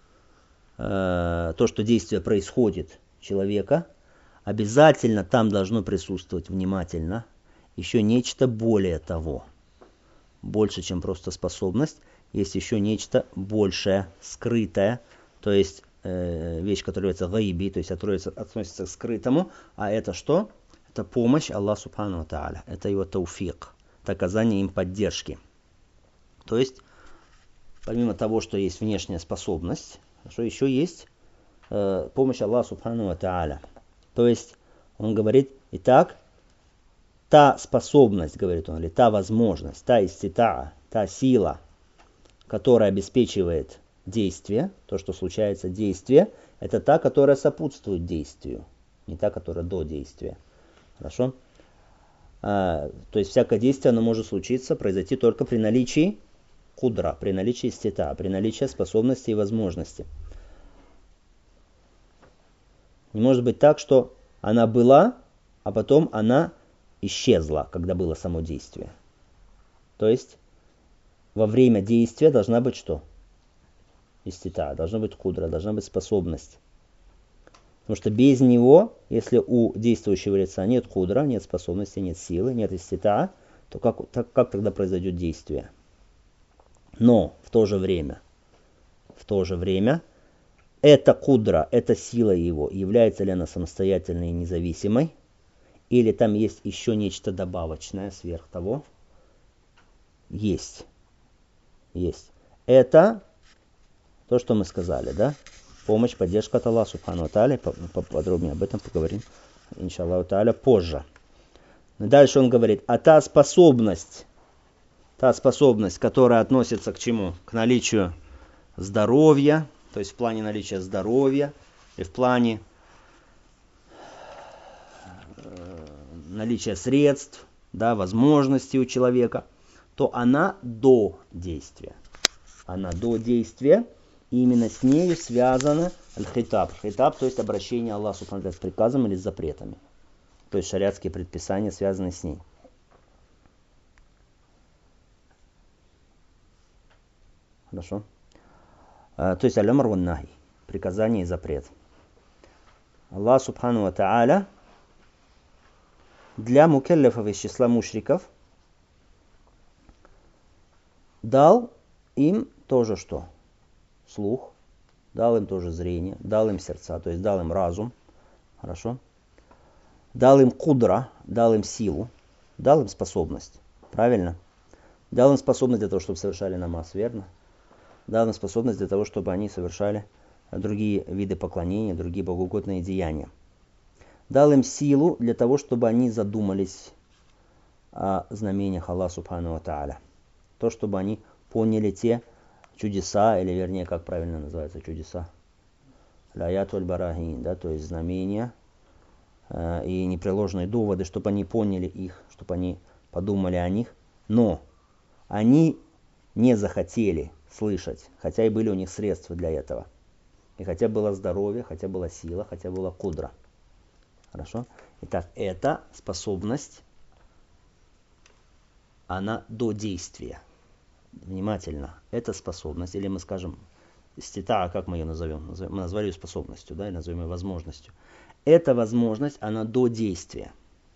э, то, что действие происходит человека. Обязательно там должно присутствовать внимательно еще нечто более того. Больше, чем просто способность, есть еще нечто большее, скрытое, то есть э, вещь, которая является гайби, то есть относится, относится к скрытому, а это что? Это помощь Аллаху Субхану ва Тааля, это его тауфик, это оказание им поддержки. То есть, помимо того, что есть внешняя способность, что еще есть э, помощь Аллаху Субхану ва Тааля. То есть, он говорит, итак, та способность, говорит он, или та возможность, та иститаа, та сила, которая обеспечивает действие, то, что случается действие, это та, которая сопутствует действию, не та, которая до действия. Хорошо? а, то есть всякое действие, оно может случиться, произойти только при наличии кудра, при наличии истита, при наличии способности и возможности. Не может быть так, что она была, а потом она исчезла, когда было само действие. То есть во время действия должна быть что? Истита, должна быть кудра, должна быть способность. Потому что без него, если у действующего лица нет кудра, нет способности, нет силы, нет истита, то как, так, как тогда произойдет действие? Но в то же время, в то же время, эта кудра, эта сила его, является ли она самостоятельной и независимой, или там есть еще нечто добавочное сверх того? Есть. Есть. Это то, что мы сказали, да? Помощь, поддержка от Аллаха Субхану ва Тааля. Поподробнее об этом поговорим, иншаллаху тааля, позже. Дальше он говорит, а та способность, та способность, которая относится к чему? К наличию здоровья, то есть в плане наличия здоровья, и в плане э, наличия средств, да, возможностей у человека, то она до действия. Она до действия, и именно с нею связано аль-хитаб. Хитаб, то есть обращение Аллаха Субхану ва Тааля с приказом или с запретами. То есть шариатские предписания, связанные с ней. Хорошо. А, то есть аль-амр ван нахи. Приказание и запрет. Аллах Субхану ва Тааля для мукаллифов из числа мушриков дал им тоже что? Слух, дал им тоже зрение, дал им сердца, то есть дал им разум, хорошо? Дал им кудра, дал им силу, дал им способность, правильно? Дал им способность для того, чтобы совершали намаз, верно? Дал им способность для того, чтобы они совершали другие виды поклонения, другие богоугодные деяния. Дал им силу для того, чтобы они задумались о знамениях Аллаха Субхану ва Тааля. То, чтобы они поняли те чудеса, или вернее, как правильно называется чудеса, ля-аят валь-барахин, да, то есть знамения э, и непреложные доводы, чтобы они поняли их, чтобы они подумали о них, но они не захотели слышать, хотя и были у них средства для этого, и хотя было здоровье, хотя была сила, хотя была кудра. Хорошо? Итак, эта способность, она до действия. Внимательно, эта способность, или мы скажем, истита, как мы ее назовем? Мы назвали ее способностью, да, и назовем ее возможностью. Эта возможность, она до действия.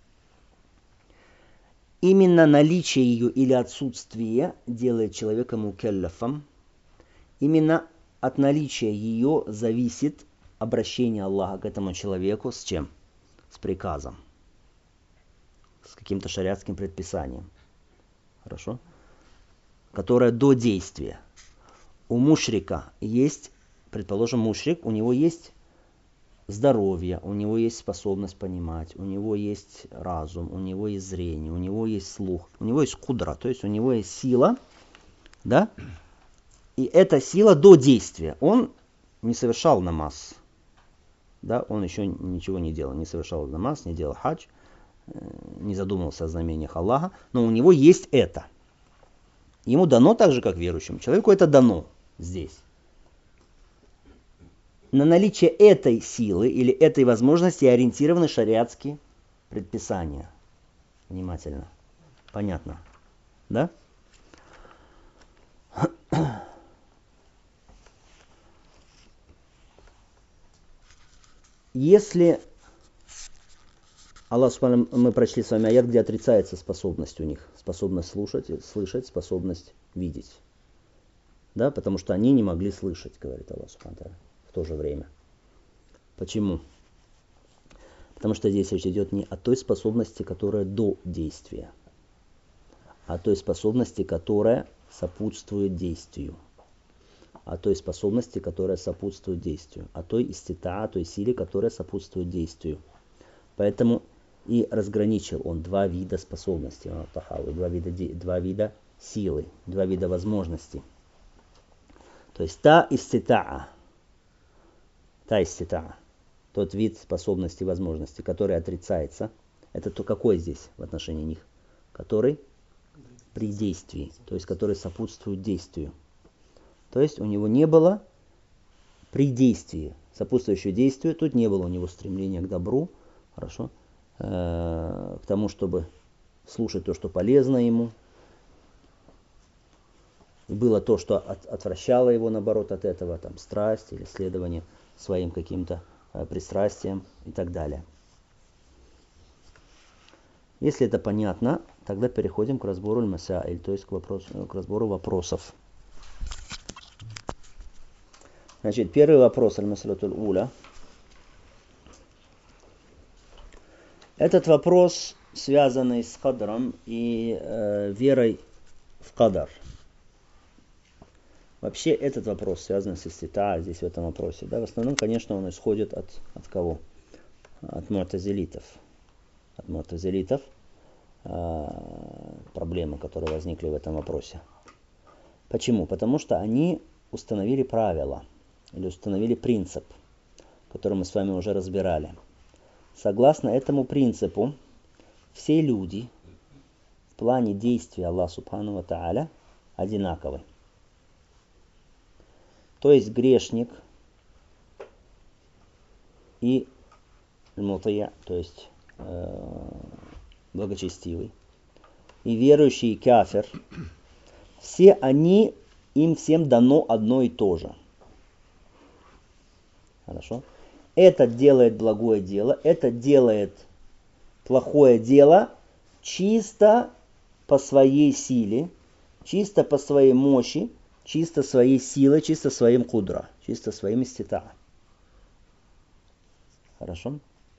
Именно наличие ее или отсутствие делает человека мукаллафом. Именно от наличия ее зависит обращение Аллаха к этому человеку с чем? С приказом. С каким-то шариатским предписанием. Хорошо? Которое до действия. У мушрика есть, предположим, мушрик, у него есть здоровье, у него есть способность понимать, у него есть разум, у него есть зрение, у него есть слух, у него есть кудра, то есть у него есть сила, да? И эта сила до действия. Он не совершал намаз, да? Он еще ничего не делал, не совершал намаз, не делал хадж, не задумывался о знамениях Аллаха, но у него есть это. Ему дано так же, как верующему человеку, это дано здесь. На наличие этой силы или этой возможности ориентированы шариатские предписания. Внимательно. Понятно? Да? Если Аллах, мы прочли с вами аят, где отрицается способность у них. Способность слушать, слышать, способность видеть. Да, потому что они не могли слышать, говорит Аллах Субхану ва Тааля, в то же время. Почему? Потому что здесь речь идет не о той способности, которая до действия, а о той способности, которая сопутствует действию. О той способности, которая сопутствует действию. О той истита, о той силе, которая сопутствует действию. Поэтому и разграничил он два вида способностей, два вида, два вида силы, два вида возможностей. То есть та иститаа, та иститаа, тот вид способностей и возможностей, который отрицается Это то какой здесь в отношении них? Который при действии, то есть который сопутствует действию. То есть у него не было при действии, сопутствующее действию, тут не было у него стремления к добру, хорошо, э, к тому, чтобы слушать то, что полезно ему. И было то, что от, отвращало его, наоборот, от этого, там, страсть или следование своим каким-то э, пристрастиям и так далее. Если это понятно, тогда переходим к разбору аль-масаиль, то есть к, вопросу, к разбору вопросов. Значит, первый вопрос аль-масалатуль уля. Этот вопрос, связанный с кадром и э, верой в кадар. Вообще этот вопрос, связанный с истита, здесь в этом вопросе, да, в основном, конечно, он исходит от, от кого? От му'тазилитов. От му'тазилитов э, проблемы, которые возникли в этом вопросе. Почему? Потому что они установили правила или установили принцип, который мы с вами уже разбирали. Согласно этому принципу, все люди в плане действия Аллаха Субхану ва Тааля одинаковы. То есть грешник и мутия, то есть э, благочестивый, и верующий и кафир, все они, им всем дано одно и то же. Хорошо? Этот делает благое дело, этот делает плохое дело чисто по своей силе, чисто по своей мощи, чисто своей силой, чисто своим кудра, чисто своим истита. Хорошо?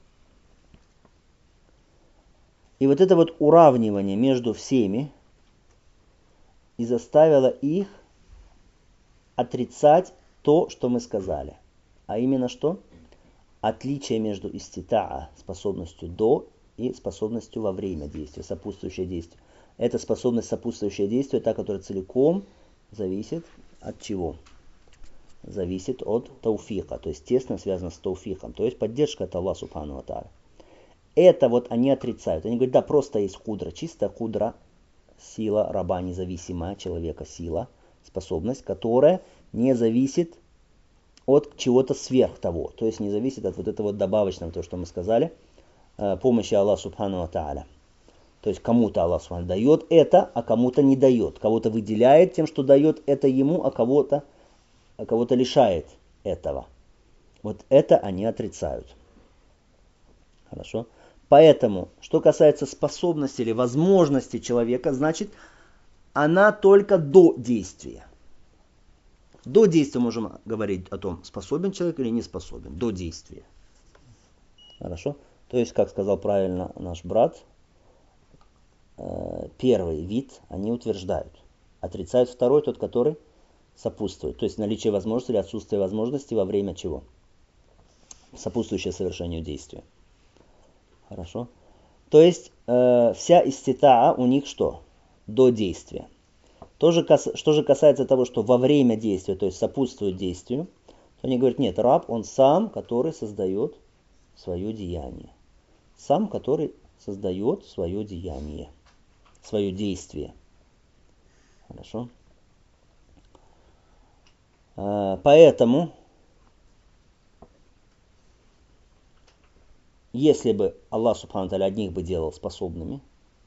И вот это вот уравнивание между всеми и заставило их отрицать то, что мы сказали. А именно что? Отличие между иститаа, способностью до, и способностью во время действия, сопутствующее действие. Это способность сопутствующее действие, та, которая целиком зависит от чего? Зависит от тауфика, то есть тесно связано с тауфиком, то есть поддержка от Аллаха Субхану ва Тааля. Это вот они отрицают. Они говорят, да, просто есть кудра, чистая кудра, сила раба, независимая человека сила, способность, которая не зависит от чего-то сверх того, то есть не зависит от вот этого добавочного, то, что мы сказали, помощи Аллаха Субхану ва Тааля. То есть кому-то Аллах Субхану дает это, а кому-то не дает. Кого-то выделяет тем, что дает это ему, а кого-то, а кого-то лишает этого. Вот это они отрицают. Хорошо? Поэтому, что касается способности или возможности человека, значит, она только до действия. До действия можем говорить о том, способен человек или не способен. До действия. Хорошо? То есть, как сказал правильно наш брат, первый вид они утверждают. Отрицают второй, тот, который сопутствует. То есть наличие возможности или отсутствие возможности во время чего? Сопутствующее совершению действия. Хорошо? То есть э, вся иститаа у них что? До действия. То же, что же касается того, что во время действия, то есть сопутствует действию, то они говорят, нет, раб, он сам, который создает свое деяние. Сам, который создает свое деяние, свое действие. Хорошо? А, поэтому, если бы Аллах Субхану Тааля одних бы делал способными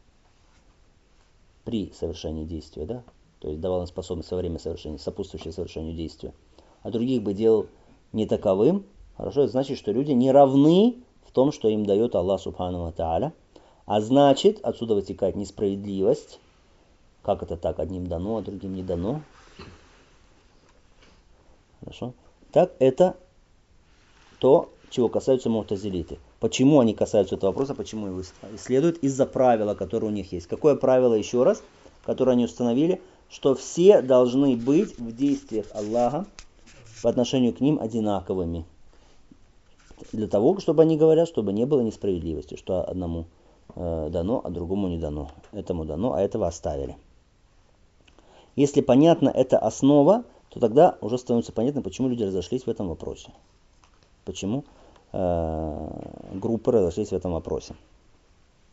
при совершении действия, да, то есть давал им способность во время совершения, сопутствующее совершению действия, а других бы делал не таковым, хорошо, это значит, что люди не равны в том, что им дает Аллах Субхану Тааля, а значит, отсюда вытекает несправедливость. Как это так, одним дано, а другим не дано? Хорошо. Так, это то, чего касаются му'тазилиты. Почему они касаются этого вопроса, почему его исследуют? Из-за правила, которое у них есть. Какое правило, еще раз, которое они установили? Что все должны быть в действиях Аллаха по отношению к ним одинаковыми. Для того, чтобы они говорят, чтобы не было несправедливости, что одному э, дано, а другому не дано. Этому дано, а этого оставили. Если понятна эта основа, то тогда уже становится понятно, почему люди разошлись в этом вопросе. Почему э, группы разошлись в этом вопросе.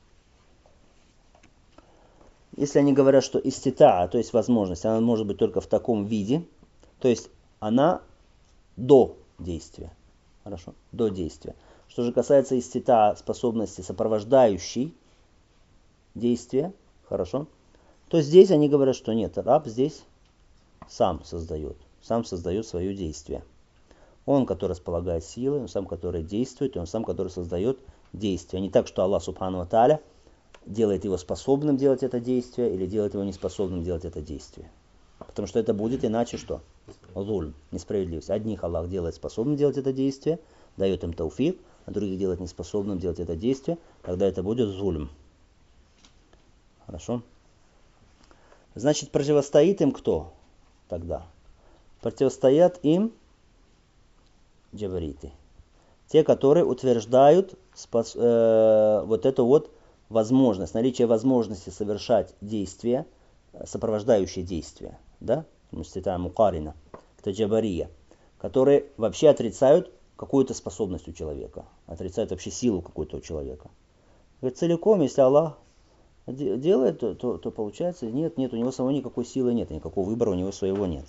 если они говорят, что иститаа, то есть возможность, она может быть только в таком виде, то есть она до действия. Хорошо, до действия. Что же касается иститаа, способности, сопровождающей действие, хорошо, то здесь они говорят, что нет, раб здесь сам создает, сам создает свое действие. Он, который располагает силой, он сам, который действует, и он сам, который создает действие. Не так, что Аллах Субхану ва Тааля делает его способным делать это действие или делает его неспособным делать это действие. Потому что это будет иначе что? Зульм, несправедливость. Одних Аллах делает способным делать это действие, дает им тауфик, а других делает неспособным делать это действие, тогда это будет зульм. Хорошо? Значит, противостоит им кто тогда? Противостоят им джабариты. Те, которые утверждают спос, э, вот эту вот возможность, наличие возможности совершать действия, сопровождающие действия, да, это мукарина, это джабария, которые вообще отрицают какую-то способность у человека, отрицают вообще силу какую-то у человека. Говорит, целиком, если Аллах делает, то, то, то получается, нет, нет, у него самого никакой силы нет, никакого выбора у него своего нет.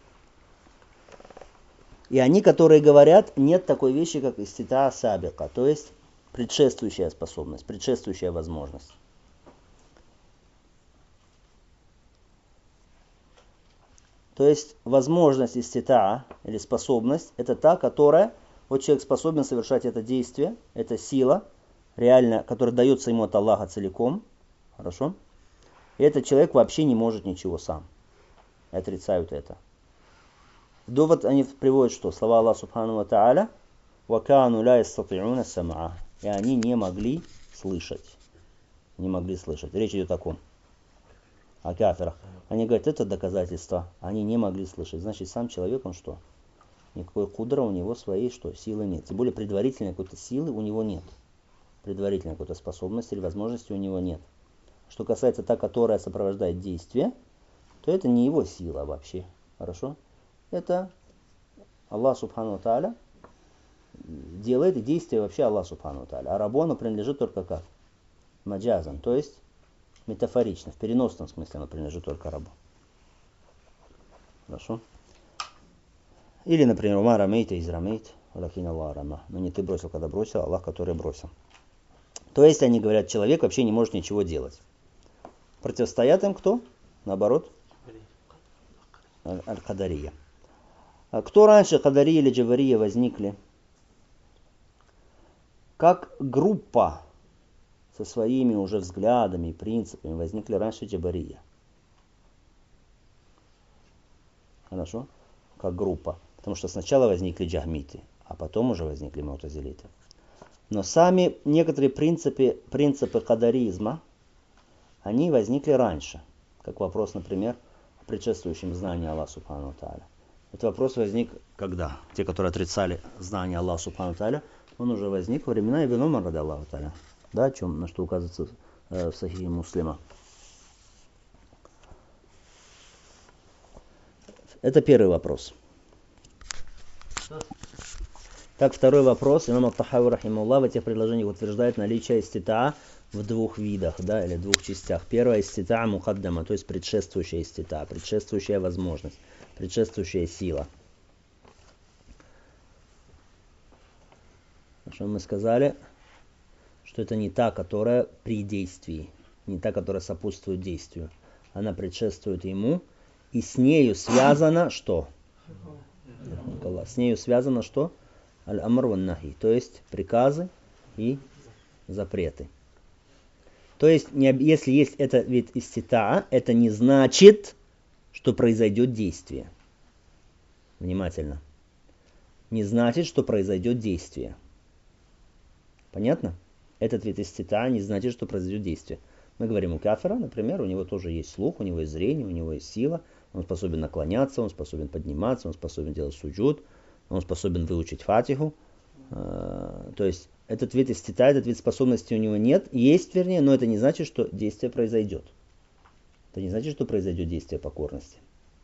И они, которые говорят, нет такой вещи, как иститаа сабика, то есть предшествующая способность, предшествующая возможность. То есть возможность иститаа или способность, это та, которая, вот человек способен совершать это действие, это сила, реально, которая дается ему от Аллаха целиком, хорошо? И этот человек вообще не может ничего сам. И отрицают это. В довод они приводят, что слова Аллаха Субхану ва Тааля «Вакану ля ястати'уна сам'a». И они не могли слышать. Не могли слышать. Речь идет о ком? О кафирах. Они говорят, это доказательство. Они не могли слышать. Значит, сам человек, он что? Никакой кудра у него своей, что? Силы нет. Тем более предварительной какой-то силы у него нет. Предварительной какой-то способности или возможности у него нет. Что касается та, которая сопровождает действие, то это не его сила вообще. Хорошо? Это Аллах Субхану ва Тааля делает, и действие вообще Аллах Субхану ва Тааля. А рабу оно принадлежит только как? Маджазан, то есть метафорично, в переносном смысле оно принадлежит только рабу. Хорошо? Или, например, ума рамейта из рамейт, валакин Аллах рама. Но не ты бросил, когда бросил, Аллах, который бросил. То есть они говорят, человек вообще не может ничего делать. Противостоят им кто? Наоборот? Аль-Кадария. А кто раньше, Кадария или Джабария, возникли? Как группа со своими уже взглядами и принципами возникли раньше Джабария. Хорошо? Как группа. Потому что сначала возникли джахмиты, а потом уже возникли мутазилиты. Но сами некоторые принципы, принципы кадаризма, они возникли раньше. Как вопрос, например, о предшествующем знании Аллаха Субхану ва Тааля. Этот вопрос возник когда? Те, которые отрицали знание Аллаха Субхану ва Тааля, он уже возник во времена Ибн Умара, ради Аллаху Тааля. Да, о чем, на что указывается э, в Сахихе Муслима. Это первый вопрос. Так, второй вопрос. Имам Ат-Тахави рахимахуллах в этих предложениях утверждает наличие иститаа в двух видах, да, или двух частях. Первая иститаа мухаддама, то есть предшествующая иститаа, предшествующая возможность, предшествующая сила. Что мы сказали? Что это не та, которая при действии, не та, которая сопутствует действию. Она предшествует ему, и с нею связано что? С нею связано что? Аль-Амр ван-Нахи, то есть приказы и запреты. То есть, если есть этот вид иститаа, это не значит, что произойдет действие. Внимательно. Не значит, что произойдет действие. Понятно? Этот вид иститаа не значит, что произойдет действие. Мы говорим у кафира, например, у него тоже есть слух, у него есть зрение, у него есть сила, он способен наклоняться, он способен подниматься, он способен делать суджуд, он способен выучить фатиху. То есть этот вид иститаа, этот вид способности у него нет, есть вернее, но это не значит, что действие произойдет. Это не значит, что произойдет действие покорности.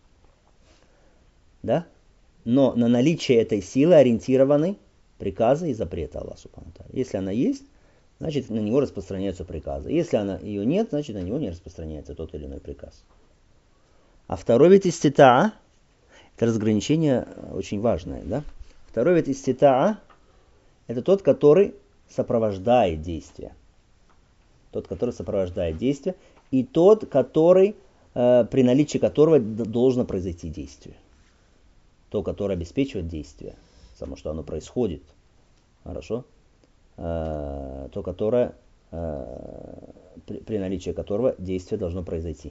Да? Но на наличие этой силы ориентированы приказы и запреты Аллаха Субхану ва Тааля. Если она есть, значит на него распространяются приказы. Если она, ее нет, значит на него не распространяется тот или иной приказ. А второй вид иститаа, это разграничение очень важное, да? Второй вид иститаа, это тот, который сопровождает действие. Тот, который сопровождает действие, и тот, который, э, при наличии которого должно произойти действие. То, которое обеспечивает действие, само что оно происходит. Хорошо? Э, то, которое, э, при, при наличии которого действие должно произойти.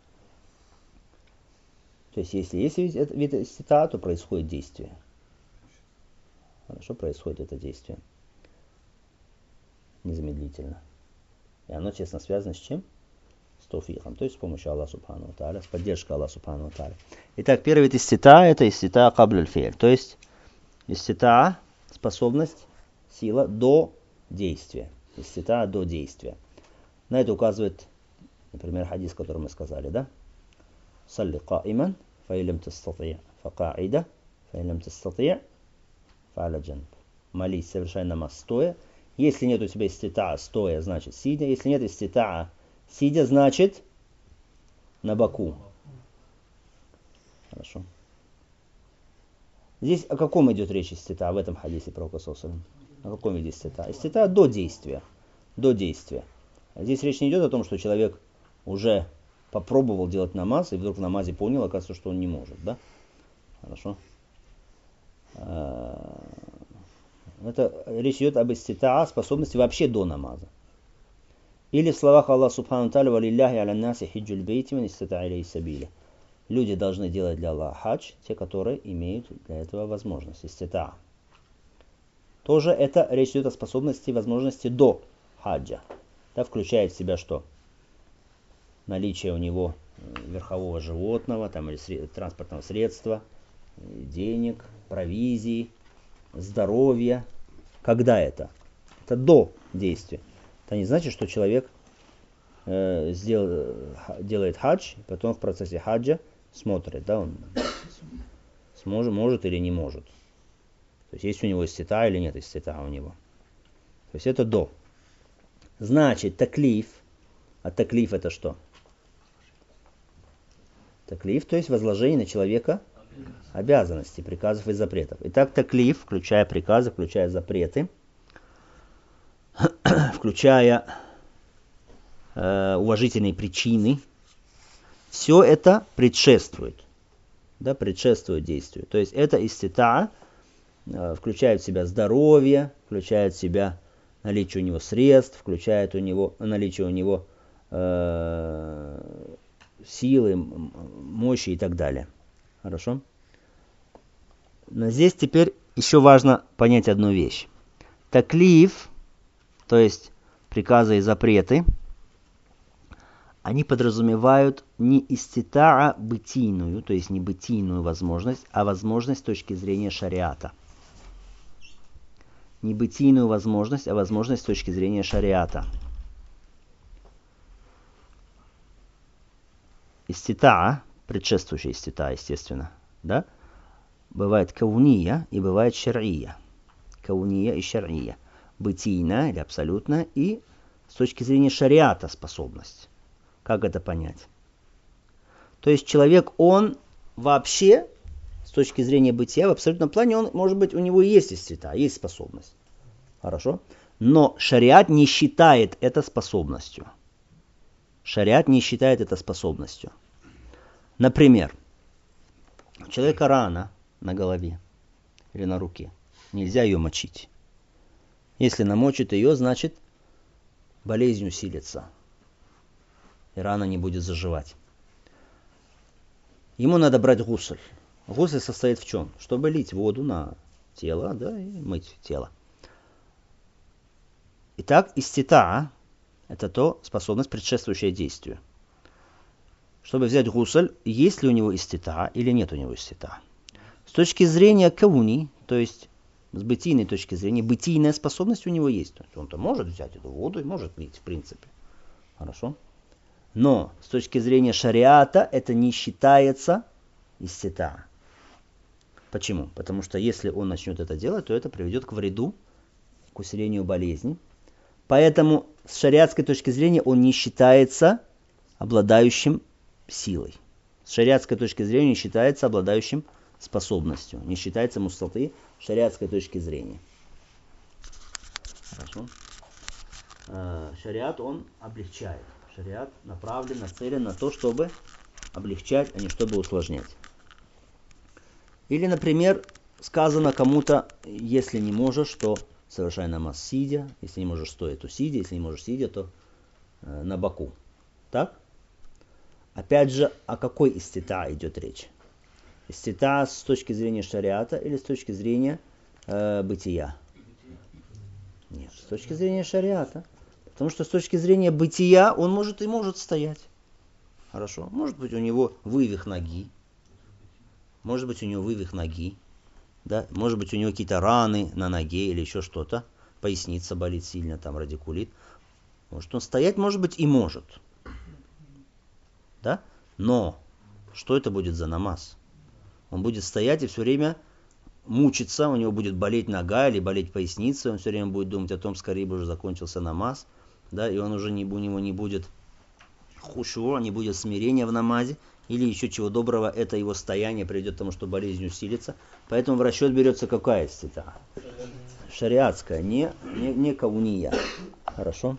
То есть, если есть вид иститаа, то происходит действие. Хорошо, происходит это действие. Незамедлительно. И оно тесно связано с чем? С тауфиком, то есть с помощью Аллаха Субхану ва Тааля, с поддержкой Аллаха Субхану ва Тааля. Итак, первый вид иститаа, это иститаа кабл аль-фи'ль, то есть иститаа, способность, сила до действия. Иститаа до действия. На это указывает, например, хадис, который мы сказали, да? Салли каиман, фаилям тастати' факаида, фаилям тастати' фа'аля джанб. Молись, совершай намаз стоя. Если нет у тебя иститаа стоя, значит сидя. Если нет иститаа сидя, значит на боку. Хорошо. Здесь о каком идет речь иститаа в этом хадисе пророка саллаллаху алейхи ва саллям? О каком виде иститаа? Иститаа до действия. До действия. Здесь речь не идет о том, что человек уже попробовал делать намаз и вдруг в намазе понял, оказывается, что он не может. Да? Хорошо. Это речь идет об иститаа, способности вообще до намаза. Или в словах Аллаха Субхану Тааля: «Валилляхи аля наси хиджуль бейти ман истатаа илейхи сабиля». Люди должны делать для Аллаха хадж, те, которые имеют для этого возможность. Иститаа. Тоже это речь идет о способности и возможности до хаджа. Да, включает в себя что? Наличие у него верхового животного, там, или транспортного средства, денег, провизии, здоровья. Когда это? Это до действия. Это не значит, что человек э, сделал, делает хадж, и потом в процессе хаджа смотрит, да, он сможет, может или не может. То есть есть у него иститаа или нет иститаа у него. То есть это до. Значит, таклиф. А таклиф это что? Таклиф, то есть возложение на человека обязанностей, приказов и запретов. Итак, таклиф, включая приказы, включая запреты, включая э, уважительные причины, все это предшествует, да, предшествует действию. То есть это иститаа э, включает в себя здоровье, включает в себя наличие у него средств, включает у него, наличие у него э, силы, мощи и так далее. Хорошо? Но здесь теперь еще важно понять одну вещь. Таклиф, то есть приказы и запреты, они подразумевают не иститаа бытийную, то есть не бытийную возможность, а возможность с точки зрения шариата. Не бытийную возможность, а возможность с точки зрения шариата. Иститаа, предшествующая иститаа, естественно, да? Бывает кауния и бывает шар'ия. Кауния и шар'ия. Бытийная или абсолютная и с точки зрения шариата способность. Как это понять? То есть человек, он вообще, с точки зрения бытия, в абсолютном плане, он, может быть, у него есть иститаа, есть способность. Хорошо? Но шариат не считает это способностью. Шариат не считает это способностью. Например, у человека рана на голове или на руке. Нельзя ее мочить. Если намочит ее, значит болезнь усилится. И рана не будет заживать. Ему надо брать гусль. Гусль состоит в чем? Чтобы лить воду на тело, да, и мыть тело. Итак, иститаа – это то способность, предшествующая действию. Чтобы взять гусль, есть ли у него иститаа или нет у него иститаа. С точки зрения кауни, то есть с бытийной точки зрения, бытийная способность у него есть. Он-то может взять эту воду и может лить, в принципе. Хорошо? Но с точки зрения шариата это не считается иститаа. Почему? Потому что если он начнет это делать, то это приведет к вреду, к усилению болезни. Поэтому с шариатской точки зрения он не считается обладающим силой. С шариатской точки зрения не считается обладающим способностью. Не считается мустаты с шариатской точки зрения. Хорошо. Шариат он облегчает. Шариат направлен, нацелен на то, чтобы облегчать, а не чтобы усложнять. Или, например, сказано кому-то, если не можешь, то совершай намаз сидя. Если не можешь стоя, то сидя. Если не можешь сидя, то э, на боку. Так? Опять же, о какой истита идет речь? Истита с точки зрения шариата или с точки зрения э, бытия? Нет, с точки зрения шариата. Потому что с точки зрения бытия он может и может стоять. Хорошо. Может быть у него вывих ноги. Может быть у него вывих ноги. Да? Может быть у него какие-то раны на ноге или еще что-то. Поясница болит сильно, там радикулит. Может он стоять, может быть и может. Да? Но что это будет за намаз? Он будет стоять и все время мучиться, у него будет болеть нога или болеть поясница, он все время будет думать о том, скорее бы уже закончился намаз, да, и он уже не, у него не будет хушу, не будет смирения в намазе, или еще чего доброго, это его стояние приведет к тому, что болезнь усилится. Поэтому в расчет берется какая истита? Шариатская, не, не, не кауния. Хорошо?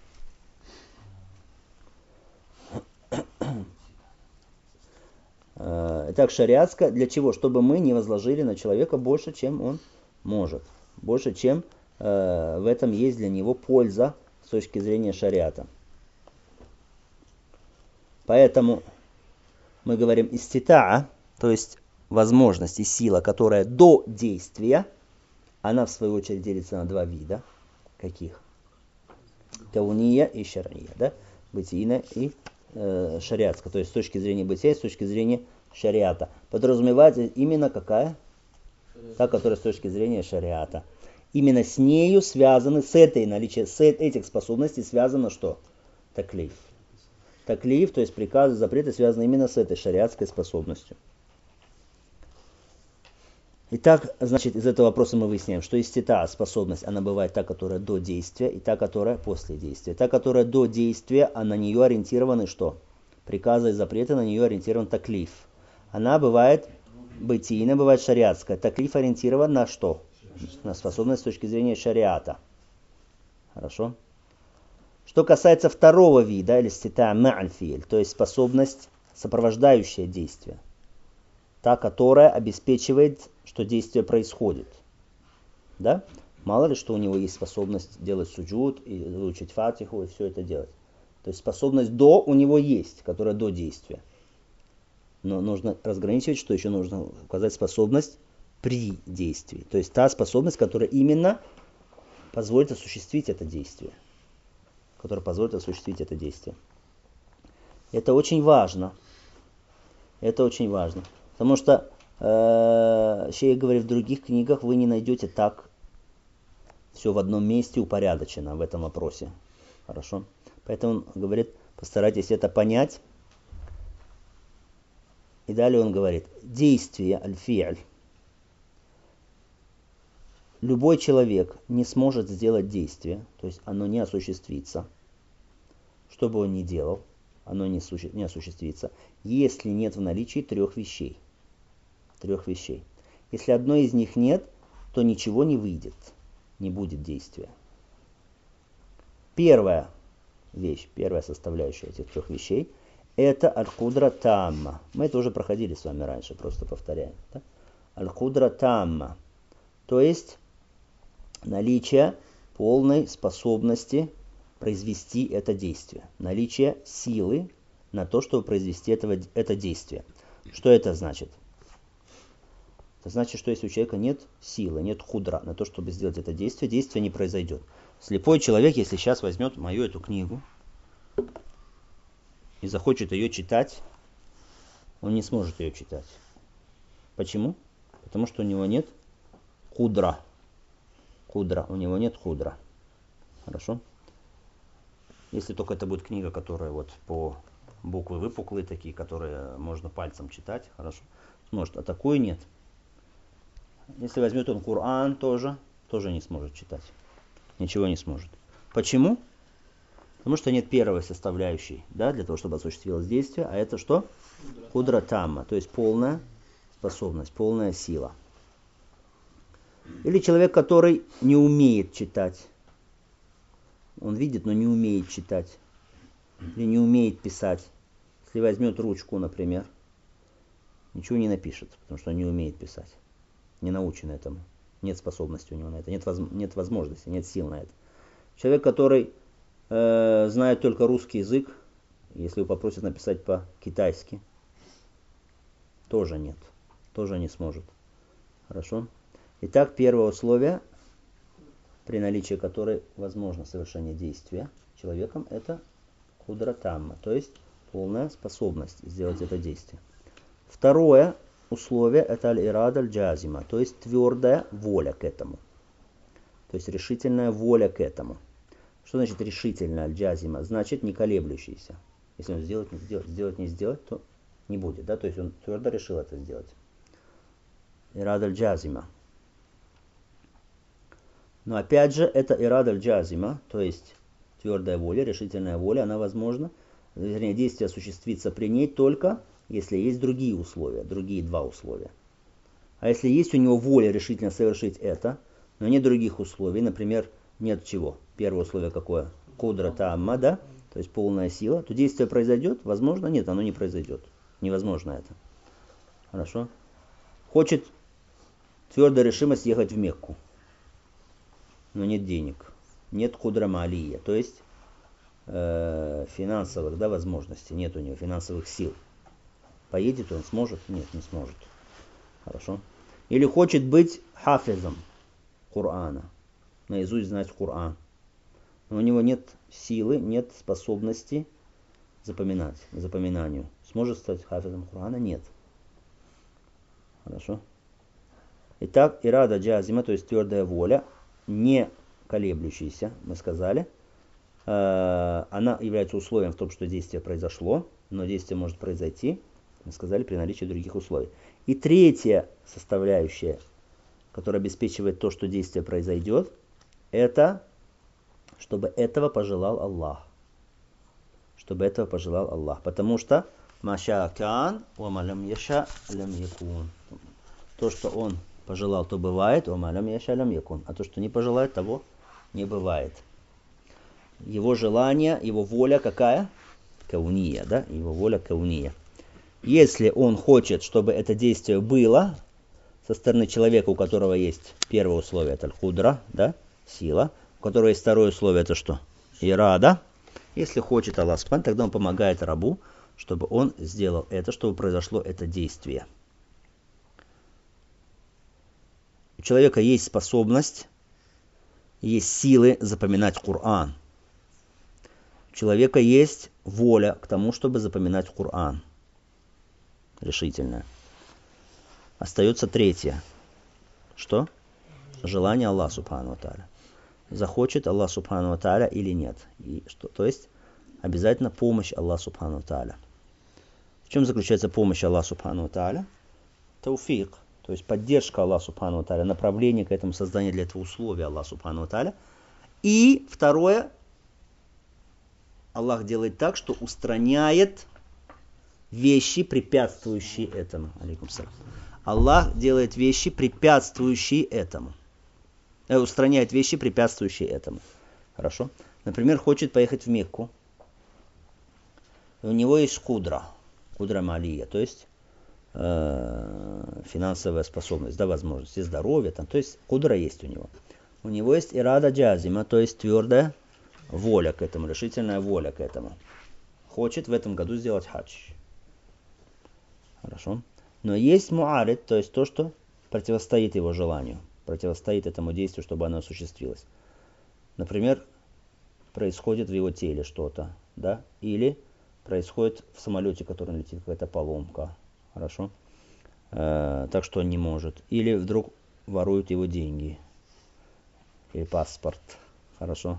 Итак, шариатская для чего? Чтобы мы не возложили на человека больше, чем он может. Больше, чем э, в этом есть для него польза с точки зрения шариата. Поэтому мы говорим иститаа, то есть возможность и сила, которая до действия, она в свою очередь делится на два вида. Каких? Кауния и шар'ия, да? Бытийная и э, шариатская. То есть с точки зрения бытия, с точки зрения шариата. Подразумевается именно какая? Та, которая с точки зрения шариата. Именно с нею связаны, с этой наличием, с этих способностей связано что? Таклиф. Таклиф, то есть приказы, запреты связаны именно с этой шариатской способностью. Итак, значит, из этого вопроса мы выясняем, что истита, способность, она бывает та, которая до действия, и та, которая после действия. Та, которая до действия, а на нее ориентированы что? Приказы и запреты, на нее ориентирован таклиф. Она бывает бытийная, бывает шариатская. Таклиф ориентирован на что? На способность с точки зрения шариата. Хорошо? Что касается второго вида, или истита ма'аль-фи'ль, то есть способность, сопровождающая действие. Та, которая обеспечивает, что действие происходит. Да? Мало ли, что у него есть способность делать суджуд, и выучить фатиху, и все это делать. То есть способность до у него есть, которая до действия. Но нужно разграничивать, что еще нужно указать способность при действии. То есть та способность, которая именно позволит осуществить это действие. Которая позволит осуществить это действие. Это очень важно. Это очень важно. Потому что, э, шейх говорит, в других книгах вы не найдете так все в одном месте упорядочено в этом вопросе. Хорошо? Поэтому он говорит, постарайтесь это понять. И далее он говорит, действие аль-фи'ль. Любой человек не сможет сделать действие, то есть оно не осуществится. Что бы он ни делал, оно не, суще- не осуществится, если нет в наличии трех вещей. Трех вещей. Если одной из них нет, то ничего не выйдет, не будет действия. Первая вещь, первая составляющая этих трех вещей, это аль-кудра тамма. Мы это уже проходили с вами раньше, просто повторяем. Да? Аль-кудра тамма. То есть наличие полной способности произвести это действие. Наличие силы на то, чтобы произвести этого, это действие. Что это значит? Это значит, что если у человека нет силы, нет худра на то, чтобы сделать это действие, действие не произойдет. Слепой человек, если сейчас возьмет мою эту книгу и захочет ее читать, он не сможет ее читать. Почему? Потому что у него нет худра. Худра. У него нет худра. Хорошо? Если только это будет книга, которая вот по буквы выпуклые такие, которые можно пальцем читать, хорошо? Сможет. А такой нет. Если возьмет он Коран тоже, тоже не сможет читать. Ничего не сможет. Почему? Потому что нет первой составляющей, да, для того, чтобы осуществилось действие, а это что? Кудра тамма, то есть полная способность, полная сила. Или человек, который не умеет читать. Он видит, но не умеет читать. Или не умеет писать. Если возьмет ручку, например, ничего не напишет, потому что он не умеет писать. Не научен этому. Нет способности у него на это, нет, воз... нет возможности, нет сил на это. Человек, который э, знает только русский язык, если его попросят написать по-китайски, тоже нет, тоже не сможет. Хорошо? Итак, первое условие, при наличии которой возможно совершение действия человеком, это кудра тамма, то есть полная способность сделать это действие. Второе условие это аль-ирада аль-джазима, то есть твердая воля к этому. То есть решительная воля к этому. Что значит решительная аль-джазима? Значит не колеблющийся. Если он сделать, не сделать, сделать, не сделать, то не будет. Да? То есть он твердо решил это сделать. Ирада аль-джазима. Но опять же, это ирада аль-джазима, то есть твердая воля, решительная воля, она возможна, вернее, действие осуществится при ней только если есть другие условия, другие два условия. А если есть у него воля решительно совершить это, но нет других условий, например, нет чего. Первое условие какое? Кудра тамма, да? То есть полная сила, то действие произойдет? Возможно, нет, оно не произойдет. Невозможно это. Хорошо? Хочет твердая решимость ехать в Мекку, но нет денег. Нет кудра малия, то есть э, финансовых, да, возможностей. Нет у него финансовых сил. Поедет он, сможет? Нет, не сможет. Хорошо? Или хочет быть хафизом Корана, наизусть знать Коран. Но у него нет силы, нет способности запоминать, запоминанию. Сможет стать хафизом Корана? Нет. Хорошо? Итак, ирада джазима, то есть твердая воля, не колеблющаяся, мы сказали, она является условием в том, что действие произошло, но действие может произойти, мы сказали, при наличии других условий. И третья составляющая, которая обеспечивает то, что действие произойдет, это чтобы этого пожелал Аллах. Чтобы этого пожелал Аллах. Потому что маша кан ва малям яша лям якун. То, что он пожелал, то бывает, ва малям яша лям якун. А то, что не пожелает, того не бывает. Его желание, его воля какая? Кауния, да? Его воля кауния. Если он хочет, чтобы это действие было со стороны человека, у которого есть первое условие, это аль-кудра, да, сила, у которого есть второе условие, это что? Ирада. Если хочет Аллах Субхану, тогда он помогает рабу, чтобы он сделал это, чтобы произошло это действие. У человека есть способность, есть силы запоминать Коран. У человека есть воля к тому, чтобы запоминать Коран. Решительная. Остается третье. Что? Желание Аллаха Субхану ва Тааля. Захочет Аллах Субхану ва Тааля или нет. И что? То есть обязательно помощь Аллаха Субхану ва Тааля. В чем заключается помощь Аллаха Субхану ва Тааля? Тауфик. То есть поддержка Аллаха Субхану ва Тааля, направление к этому созданию для этого условия Аллаха Субхану ва Тааля. И второе, Аллах делает так, что устраняет вещи, препятствующие этому. Алейкум салям. Аллах делает вещи, препятствующие этому. Э, устраняет вещи, препятствующие этому. Хорошо? Например, хочет поехать в Мекку. И у него есть кудра. Кудра малия. То есть э, финансовая способность, да, возможности, здоровье. Там, то есть кудра есть у него. У него есть ирада джазима, то есть твердая воля к этому, решительная воля к этому. Хочет в этом году сделать хадж. Хорошо. Но есть муарид, то есть то, что противостоит его желанию, противостоит этому действию, чтобы оно осуществилось. Например, происходит в его теле что-то, да, или происходит в самолете, который летит, какая-то поломка, хорошо, э, так что он не может. Или вдруг воруют его деньги, или паспорт, хорошо.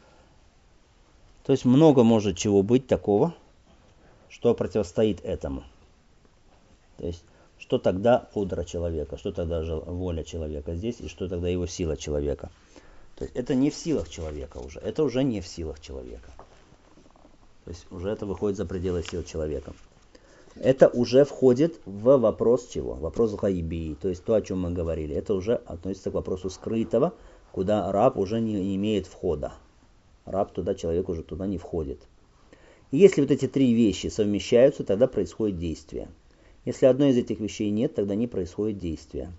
То есть много может чего быть такого, что противостоит этому. То есть, что тогда кудра человека, что тогда воля человека здесь, и что тогда его сила человека. То есть это не в силах человека уже. Это уже не в силах человека. То есть уже это выходит за пределы сил человека. Это уже входит в вопрос чего? Вопрос гайби. То есть то, о чем мы говорили. Это уже относится к вопросу скрытого, куда раб уже не имеет входа. Раб туда, человек уже туда не входит. И если вот эти три вещи совмещаются, тогда происходит действие. Если одной из этих вещей нет, тогда не происходит действия.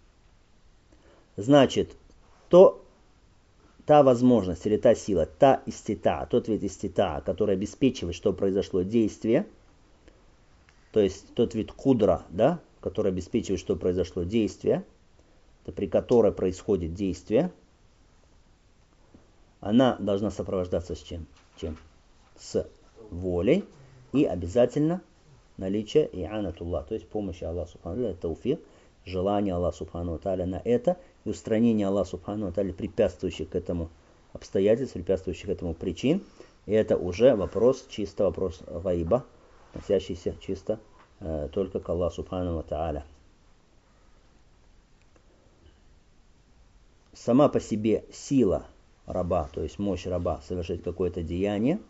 Значит, то, та возможность или та сила, та истита, тот вид истита, который обеспечивает, что произошло действие, то есть тот вид кудра, да, который обеспечивает, что произошло действие, при которой происходит действие, она должна сопровождаться с чем? Чем? С волей и обязательно наличие и'анатуллах, то есть помощи Аллаха Субхану ва Тааля, тауфик, желание Аллаха Субхану ва Тааля на это и устранение Аллаха Субхану ва Тааля препятствующих к этому обстоятельств, препятствующих этому причин. И это уже вопрос, чисто вопрос гайба, относящийся чисто э, только к Аллаху Субхану ва Тааля. Сама по себе сила раба, то есть мощь раба совершить какое-то деяние,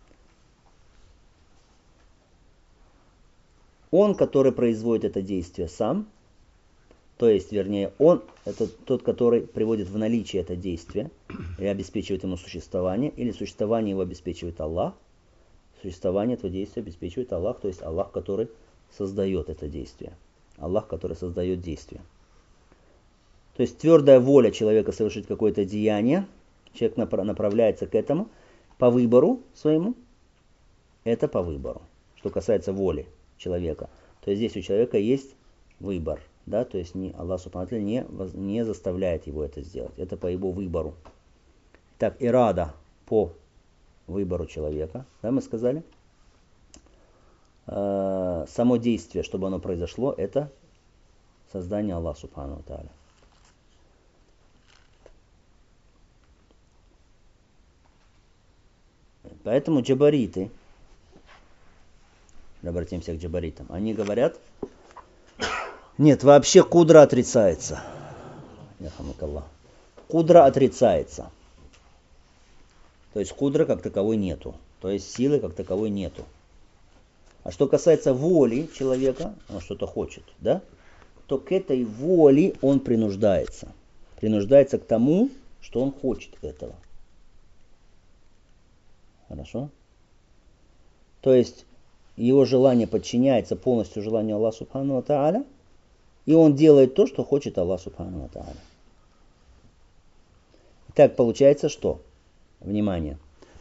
он, который производит это действие сам, то есть, вернее, он, это тот, который приводит в наличие это действие и обеспечивает ему существование, или существование его обеспечивает Аллах, существование этого действия обеспечивает Аллах, то есть Аллах, который создает это действие, Аллах, который создает действие. То есть твердая воля человека совершить какое-то деяние, человек направляется к этому по выбору своему, это по выбору, что касается воли человека. То есть здесь у человека есть выбор, да, то есть не, Аллах Субхану ва Тааля не, не заставляет его это сделать, это по его выбору. Так, ирада по выбору человека, да, мы сказали. Э, само действие, чтобы оно произошло, это создание Аллаха Субхану ва Тааля. Поэтому джабариты, обратимся к джабаритам, они говорят, нет, вообще кудра отрицается. Кудра отрицается. То есть кудра как таковой нету. То есть силы как таковой нету. А что касается воли человека, он что-то хочет, да, то к этой воле он принуждается. Принуждается к тому, что он хочет этого. Хорошо? То есть его желание подчиняется полностью желанию Аллаха Субхану ва Тааля, и он делает то, что хочет Аллах Субхану ва Тааля. Итак, получается что? Внимание.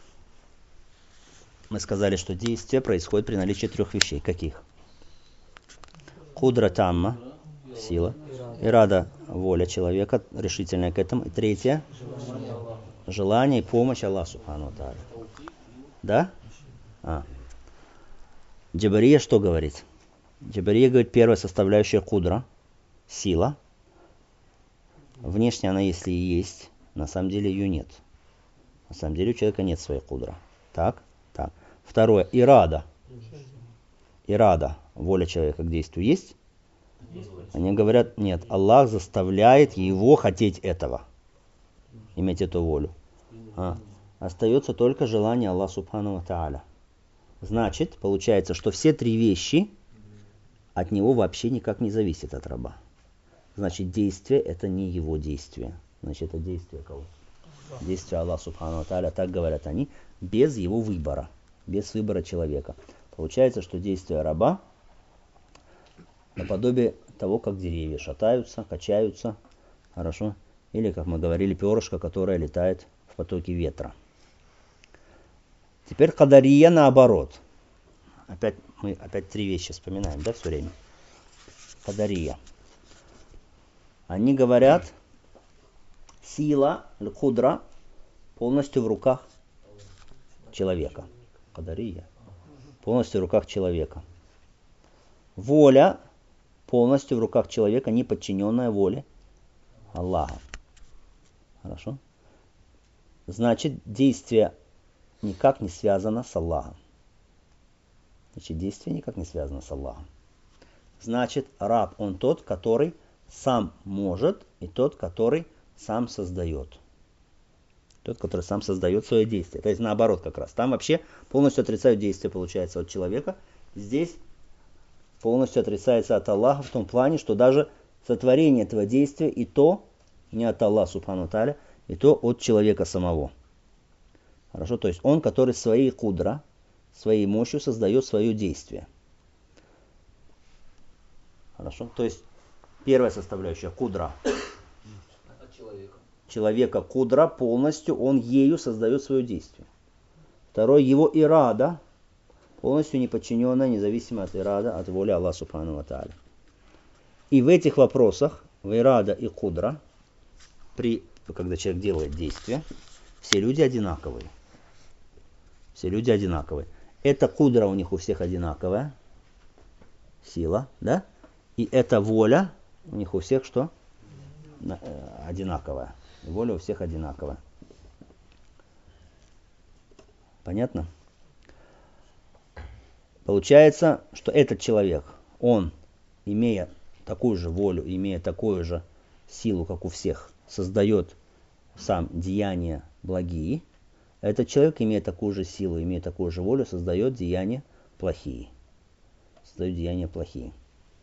Мы сказали, что действие происходит при наличии трех вещей. Каких? Кудра тамма, сила. Ирада, воля человека, решительная к этому. И третье, желание и помощь Аллаха Субхану ва Тааля. Да? А. Джабария что говорит? Джабария говорит, первая составляющая кудра, сила. Внешне она, если и есть, на самом деле ее нет. На самом деле у человека нет своей кудра. Так? Так. Второе, ирада. Ирада, воля человека к действию есть? Они говорят, нет, Аллах заставляет его хотеть этого. Иметь эту волю. А. Остается только желание Аллаха Субхану ва Тааля. Значит, получается, что все три вещи от него вообще никак не зависят от раба. Значит, действие это не его действие. Значит, это действие кого? Действие Аллаха Субхану ва Тааля, так говорят они, без его выбора, без выбора человека. Получается, что действие раба наподобие того, как деревья шатаются, качаются, хорошо, или, как мы говорили, перышко, которое летает в потоке ветра. Теперь кадария наоборот. Опять мы опять три вещи вспоминаем, да, все время. Кадария. Они говорят, сила, кудра, полностью в руках человека. Кадария. Полностью в руках человека. Воля полностью в руках человека, не подчиненная воле Аллаха. Хорошо? Значит, действие никак не связано с Аллахом. Значит, действие никак не связано с Аллахом. Значит, раб, он тот, который сам может, и тот, который сам создает. Тот, который сам создает свое действие. То есть наоборот как раз. Там вообще полностью отрицают действие, получается, от человека. Здесь полностью отрицается от Аллаха в том плане, что даже сотворение этого действия и то не от Аллаха, субхану тааля, и то от человека самого. Хорошо? То есть он, который своей кудра, своей мощью создает свое действие. Хорошо? То есть первая составляющая кудра. От человека. Человека кудра полностью, он ею создает свое действие. Второй, его ирада, полностью неподчиненная, независимая от ирада, от воли Аллаха субхану ва тааля. И в этих вопросах, в ирада и кудра, при, когда человек делает действие, все люди одинаковые. Все люди одинаковые. Эта кудра у них у всех одинаковая, сила, да? И эта воля у них у всех что? Одинаковая. Воля у всех одинаковая. Понятно? Получается, что этот человек, он, имея такую же волю, имея такую же силу, как у всех, создает сам деяния благие. Этот человек, имея такую же силу, имея такую же волю, создает деяния плохие. Создает деяния плохие.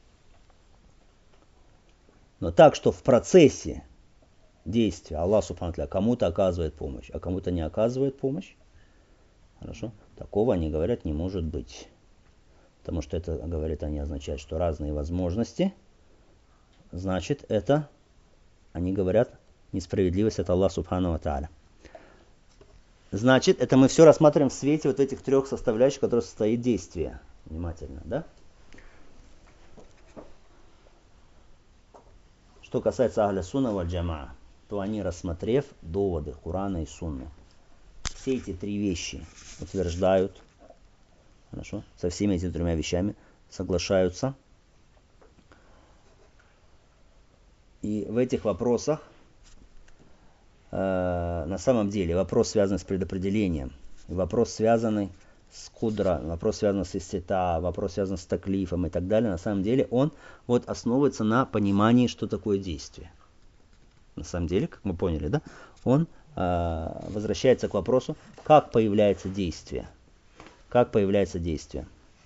Но так, что в процессе действия Аллах субхану тааля кому-то оказывает помощь, а кому-то не оказывает помощь, хорошо, такого, они говорят, не может быть. Потому что это, говорят они, означает, что разные возможности, значит, это, они говорят, несправедливость от Аллаха субхану тааля. Значит, это мы все рассматриваем в свете вот этих трех составляющих, которые состоит действие. Внимательно, да? Что касается Ахля Сунна валь Джамаа, то они, рассмотрев доводы Курана и Сунны, все эти три вещи утверждают, хорошо, со всеми этими тремя вещами соглашаются. И в этих вопросах, э, на самом деле, вопрос, связанный с предопределением, вопрос, связанный с кудра, вопрос, связанный с истита, вопрос, связанный с таклифом и так далее, на самом деле он вот основывается на понимании, что такое действие. На самом деле, как мы поняли, да, он э, возвращается к вопросу, как появляется действие. Как появляется действие.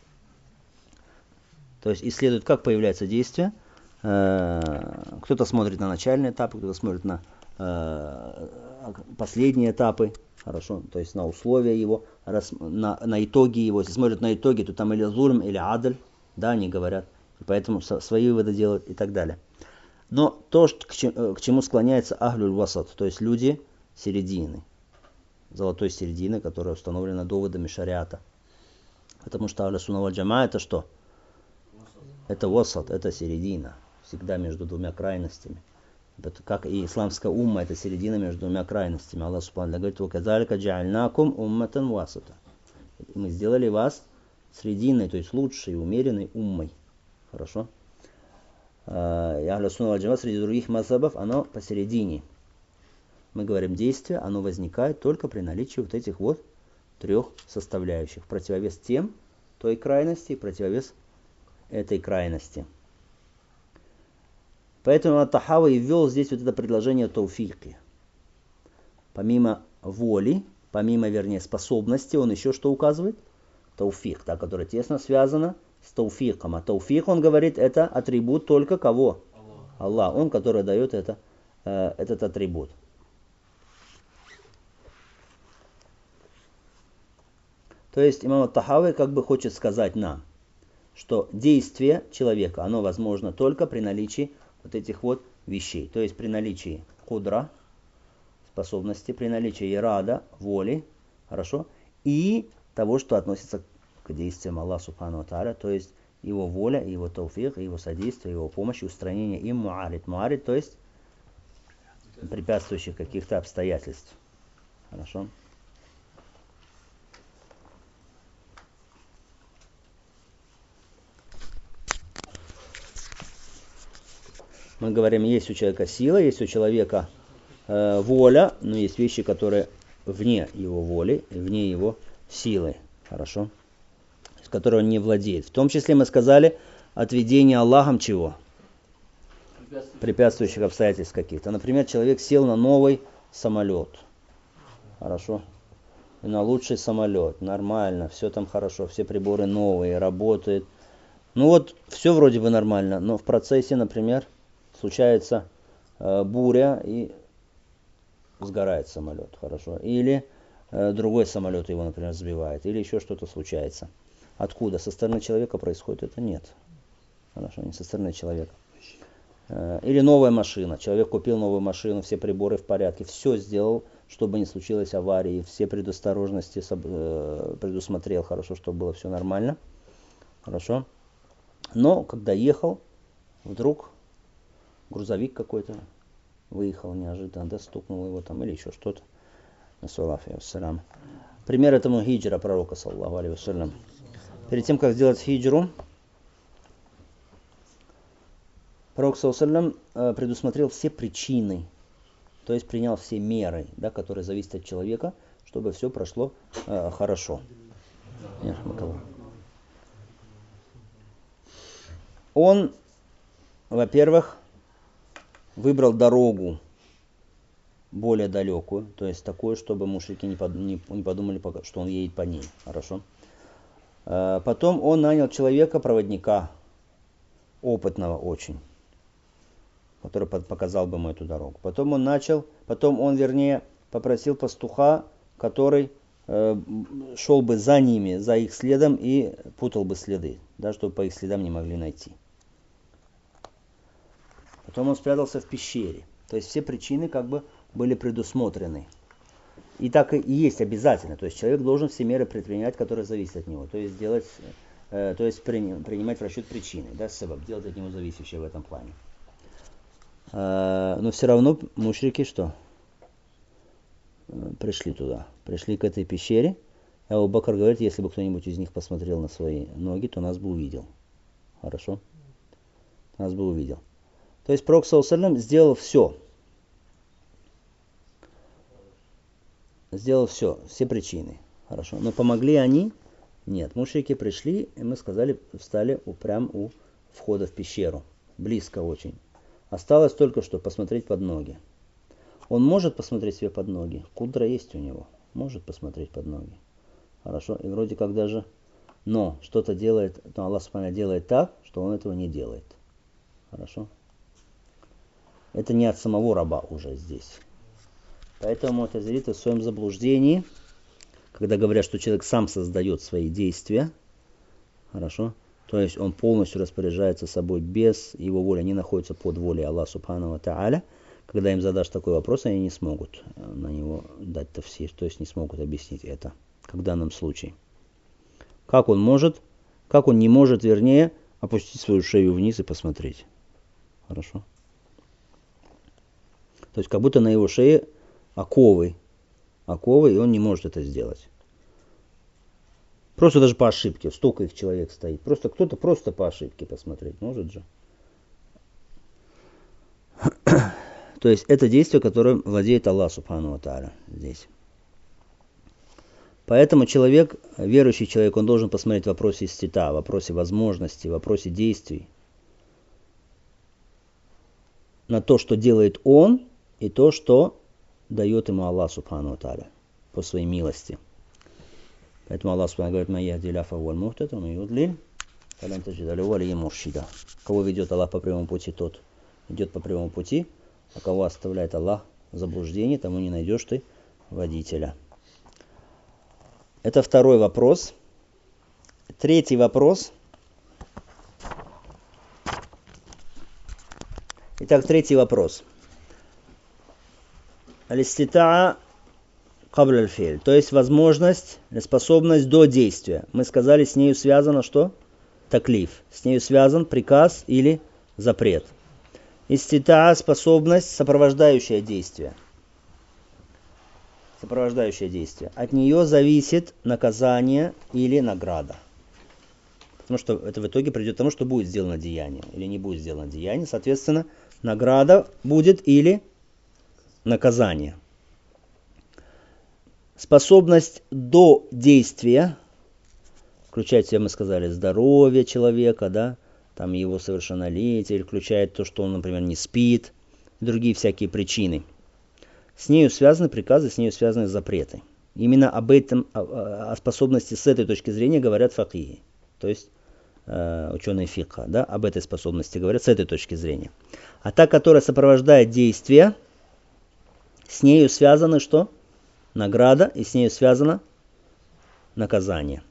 То есть исследует, как появляется действие. Э, кто-то смотрит на начальные этапы, кто-то смотрит на э, последние этапы. Хорошо, то есть на условия его, на, на итоги его. Если смотрят на итоги, то там или зульм, или адль, да, они говорят. И поэтому свои выводы делают и так далее. Но то, к чему склоняется ахлюль васат, то есть люди середины, золотой середины, которая установлена доводами шариата. Потому что ахлю сунна валь джамаа это что? Это васат, это середина, всегда между двумя крайностями. Как и исламская умма, это середина между двумя крайностями. Аллах субхану говорит: «Ваказалика джа'альнакум умматан васата». Мы сделали вас срединной, то есть лучшей, умеренной уммой. Хорошо? И ахлю сунна валь джамаа среди других мазхабов, оно посередине. Мы говорим, действие, оно возникает только при наличии вот этих вот трех составляющих. Противовес тем, той крайности, противовес этой крайности. Поэтому Ат-Тахави и ввел здесь вот это предложение тауфики. Помимо воли, помимо, вернее, способности, он еще что указывает? Тауфик, та, которая тесно связана с тауфиком. А тауфик, он говорит, это атрибут только кого? Аллах. Аллах, он, который дает это, э, этот атрибут. То есть имам Ат-Тахави как бы хочет сказать нам, что действие человека, оно возможно только при наличии вот этих вот вещей. То есть при наличии кудра, способности, при наличии ирада, воли, хорошо, и того, что относится к действиям Аллаха субхану ва тааля, то есть его воля, его тауфик, его содействие, его помощь, устранение им муарид. Муарид, то есть препятствующих каких-то обстоятельств. Хорошо. Мы говорим, есть у человека сила, есть у человека э, воля, но есть вещи, которые вне его воли, вне его силы, хорошо, с которой он не владеет. В том числе мы сказали отведение Аллахом чего? Препятствующих обстоятельств каких-то. Например, человек сел на новый самолет. хорошо. И на лучший самолет, нормально, все там хорошо, все приборы новые, работают. Ну вот, все вроде бы нормально, но в процессе, например, случается э, буря и сгорает самолет, хорошо. Или э, другой самолет его, например, сбивает, или еще что-то случается. Откуда? Со стороны человека происходит это? Нет. Хорошо, не со стороны человека. Э, или новая машина. Человек купил новую машину, все приборы в порядке, все сделал, чтобы не случилось аварии, все предосторожности э, предусмотрел, хорошо, чтобы было все нормально. Хорошо. Но когда ехал, вдруг грузовик какой-то выехал неожиданно, да, стукнул его там или еще что-то. Пример этому хиджра пророка, саллаллаху алейхи вассалям. Перед тем, как сделать хиджру, пророк, саллаллаху алейхи вассалям, предусмотрел все причины, то есть принял все меры, да, которые зависят от человека, чтобы все прошло э, хорошо. Он, во-первых, выбрал дорогу более далекую, то есть такую, чтобы мушрики не подумали, что он едет по ней. Хорошо. Потом он нанял человека, проводника, опытного очень, который показал бы ему эту дорогу. Потом он начал, потом он, вернее, попросил пастуха, который шел бы за ними, за их следом и путал бы следы, да, чтобы по их следам не могли найти. Потом он спрятался в пещере. То есть все причины как бы были предусмотрены. И так и есть обязательно. То есть человек должен все меры предпринять, которые зависят от него. То есть, делать, э, то есть при, принимать в расчет причины. Да, себаб, делать от него зависящее в этом плане. Э, но все равно мушрики что? Пришли туда. Пришли к этой пещере. А Абу Бакр говорит, если бы кто-нибудь из них посмотрел на свои ноги, то нас бы увидел. Хорошо? Нас бы увидел. То есть пророк, саллаллаху алейхи вассалям, сделал все. Сделал все, все причины. Хорошо. Но помогли они? Нет. Мушрики пришли, и мы сказали, встали прямо у входа в пещеру. Близко очень. Осталось только что посмотреть под ноги. Он может посмотреть себе под ноги. Кудра есть у него. Может посмотреть под ноги. Хорошо. И вроде как даже... Но что-то делает, но Аллах Субхану делает так, что он этого не делает. Хорошо. Это не от самого раба уже здесь. Поэтому му'тазилиты в своем заблуждении, когда говорят, что человек сам создает свои действия, хорошо, то есть он полностью распоряжается собой без его воли, они находятся под волей Аллаха Субхану ва Тааля, когда им задашь такой вопрос, они не смогут на него дать тафсир, то есть не смогут объяснить это, как в данном случае. Как он может, как он не может, вернее, опустить свою шею вниз и посмотреть. Хорошо. То есть как будто на его шее оковы, оковы, и он не может это сделать. Просто даже по ошибке, столько их человек стоит. Просто кто-то просто по ошибке посмотреть может же. То есть это действие, которым владеет Аллах Субхану ва Тааля здесь. Поэтому человек, верующий человек, он должен посмотреть в вопросе истита, в вопросе возможностей, в вопросе действий. На то, что делает он, и то, что дает ему Аллах Субхану ва Тааля по своей милости. Поэтому Аллах Субхану говорит: «Ман яхдилляху фахуваль мухтад, ва ман юдлиль фалан таджида лаху валийян муршида». Кого ведет Аллах по прямому пути, тот идет по прямому пути, а кого оставляет Аллах в заблуждении, тому не найдешь ты водителя. Это второй вопрос. Третий вопрос. Итак, третий вопрос. Аль-иститаа кабля аль-фи'ль, то есть возможность, способность до действия. Мы сказали, с нею связано что? Таклиф. С нею связан приказ или запрет. Иститаа — способность, сопровождающая действие. Сопровождающее действие. От нее зависит наказание или награда. Потому что это в итоге придет к тому, что будет сделано деяние или не будет сделано деяние. Соответственно, награда будет или наказание. Способность до действия включает в себя, мы сказали, здоровье человека, да, там его совершеннолетие, или включает то, что он, например, не спит, и другие всякие причины. с нею связаны приказы, с нею связаны запреты. Именно об этом, о, о способности с этой точки зрения говорят факихи, то есть э, ученые фикха, да, об этой способности говорят с этой точки зрения. А та, которая сопровождает действие, с нею связаны что? Награда, и с нею связано наказание.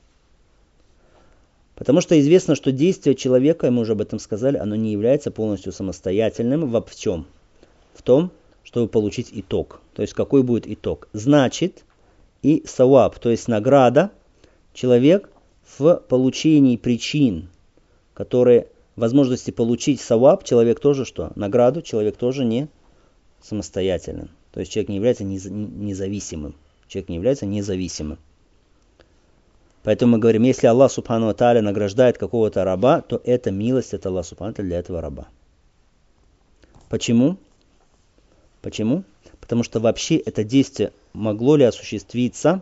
Потому что известно, что действие человека, мы уже об этом сказали, оно не является полностью самостоятельным. В чем? В том, чтобы получить итог. То есть какой будет итог? Значит, и саваб, то есть награда, человек в получении причин, которые, возможности получить саваб, человек тоже что? Награду, человек тоже не самостоятельным. То есть человек не является независимым. Человек не является независимым. Поэтому мы говорим, если Аллах Субхану ва Тааля награждает какого-то раба, то это милость от Аллаха Субхану ва Тааля для этого раба. Почему? Почему? Потому что вообще это действие могло ли осуществиться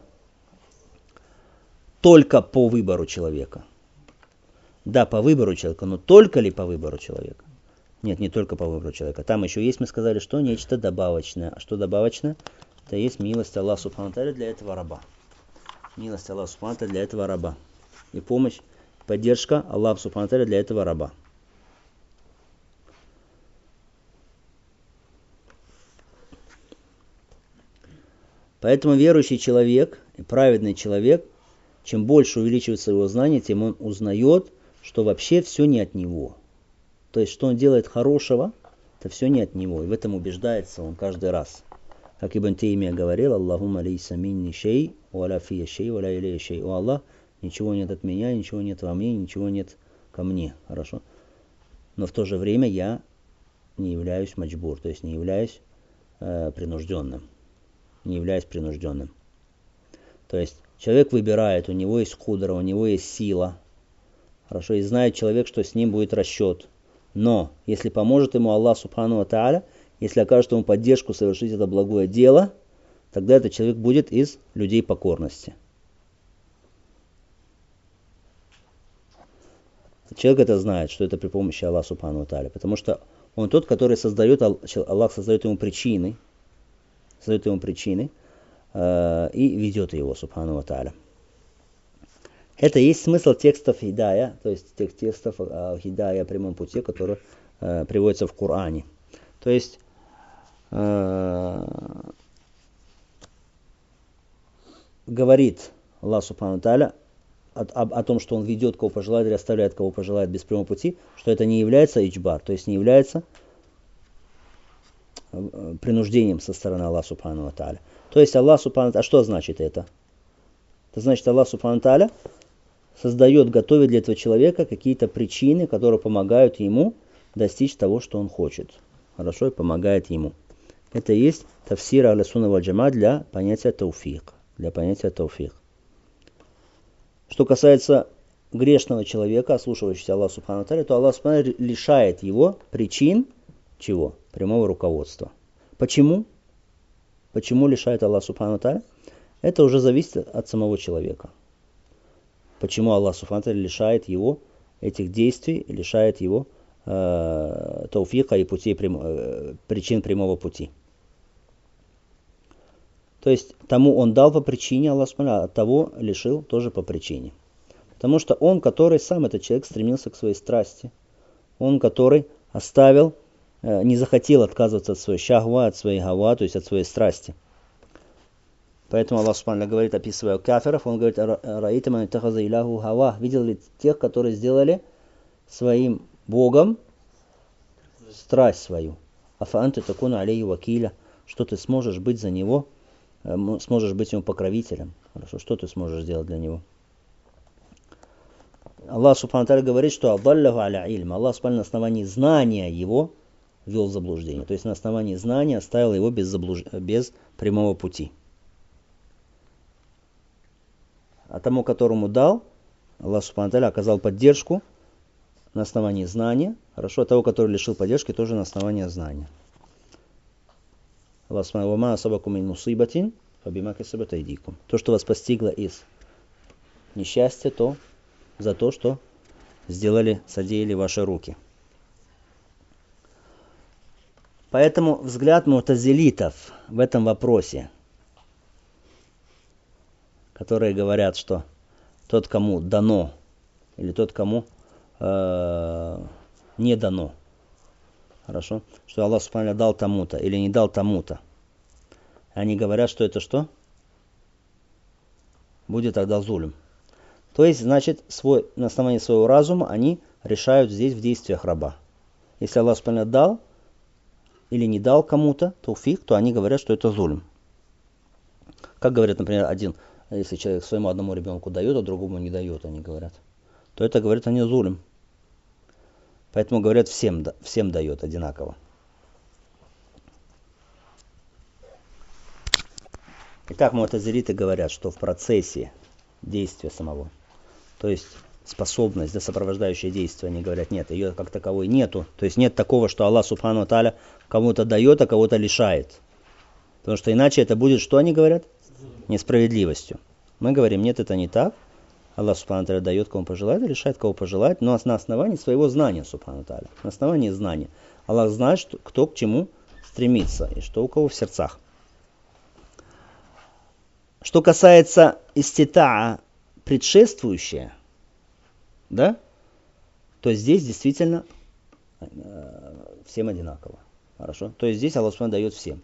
только по выбору человека? Да, по выбору человека, но только ли по выбору человека? Нет, не только по выбору человека. Там еще есть, мы сказали, что нечто добавочное. А что добавочное? Это есть милость Аллаха Субхану ва Тааля для этого раба. Милость Аллаха Субхану ва Тааля для этого раба. И помощь, поддержка Аллаха Субхану ва Тааля для этого раба. Поэтому верующий человек и праведный человек, чем больше увеличивается его знание, тем он узнает, что вообще все не от него. То есть, что он делает хорошего, это все не от него. И в этом убеждается он каждый раз. Как Ибн Теймия говорил, Аллахумма лейса минни шей, валя фия шей, валя илейя шей. О Аллах, ничего нет от меня, ничего нет во мне, ничего нет ко мне. Хорошо? Но в то же время я не являюсь маджбур, то есть не являюсь э, принужденным. Не являюсь принужденным. То есть человек выбирает, у него есть кудра, у него есть сила. Хорошо, и знает человек, что с ним будет расчет. Но если поможет ему Аллах Субхану ва Тааля, если окажет ему поддержку совершить это благое дело, тогда этот человек будет из людей покорности. Человек это знает, что это при помощи Аллаха Субхану ва Тааля, потому что он тот, который создает, Аллах создает ему причины, создает ему причины э, и ведет его, Субхану ва Тааля. Это и есть смысл текстов хидая, то есть тех текстов э, хидая о прямом пути, которые э, приводятся в Коране. То есть э, говорит Аллах Субхану ва Тааля о, о, о том, что он ведет, кого пожелает, или оставляет, кого пожелает без прямого пути, что это не является иджбар, то есть не является принуждением со стороны Аллаха Субхану ва Тааля. То есть Аллах Субхану ва Тааля, а что значит это? Это значит, Аллах Субхану ва Тааля создает, готовит для этого человека какие-то причины, которые помогают ему достичь того, что он хочет. Хорошо, и помогает ему. Это и есть тафсир Ахлю Сунна валь Джамаат для понятия тауфик. Для понятия тауфик. Что касается грешного человека, ослушивающегося Аллаха Субхану ва Тааля, то Аллах Субхану ва Тааля лишает его причин чего? Прямого руководства. Почему? Почему лишает Аллах Субхану ва Тааля? Это уже зависит от самого человека. Почему Аллах Субхану ва Тааля лишает его этих действий, лишает его э, тауфика и путей, прям, э, причин прямого пути. То есть тому он дал по причине, Аллах Субхану ва Тааля, а того лишил тоже по причине. Потому что он, который сам этот человек стремился к своей страсти, он, который оставил, э, не захотел отказываться от своей шахва, от своей гава, то есть от своей страсти. Поэтому Аллах Субхану ва Тааля говорит, описывая кафиров, он говорит, раита ман иттахаза илаху хава, видел ли тех, которые сделали своим Богом страсть свою. Афа анта такуну алейхи вакиля, что ты сможешь быть за него, сможешь быть ему покровителем. Хорошо, что ты сможешь сделать для него? Аллах Субхану ва Тааля говорит, что адаллаху аля ильм. Аллах Субхану ва Тааля на основании знания его ввел в заблуждение. То есть на основании знания оставил его без, заблуж... без прямого пути. А тому, которому дал, Аллах Субхану ва Тааля оказал поддержку на основании знания. Хорошо, а того, который лишил поддержки, тоже на основании знания. Аллах Субхану ва Тааля: «Ва ма асабакум мин мусибатин фа бима касабат айдикум». То, что вас постигло из несчастья, то за то, что сделали, содеяли ваши руки. Поэтому взгляд мутазилитов в этом вопросе, которые говорят, что тот, кому дано, или тот, кому э, не дано, хорошо, что Аллах Субхану дал тому-то или не дал тому-то, они говорят, что это что? Будет тогда зулем. То есть, значит, свой, на основании своего разума они решают здесь в действиях раба. Если Аллах Субхану дал или не дал кому-то тауфик, то они говорят, что это зулем. Как говорят, например, один, если человек своему одному ребенку дает, а другому не дает, они говорят, то это, говорят, они зулем. Поэтому говорят, всем, всем дает одинаково. Итак, муатазилиты говорят, что в процессе действия самого, то есть способность, да, сопровождающее действие, они говорят, нет, ее как таковой нету. То есть нет такого, что Аллах Субхану ва Тааля кому-то дает, а кого-то лишает. Потому что иначе это будет, что они говорят? Несправедливостью. Мы говорим, нет, это не так. Аллах Субхану ва Тааля дает, кому пожелает, и лишает, кого пожелает, но на основании своего знания, Субхану ва Тааля. На основании знания. Аллах знает, что, кто к чему стремится, и что у кого в сердцах. Что касается иститаа предшествующее, да, то здесь действительно э, всем одинаково. Хорошо? То есть здесь Аллах Субхану дает всем.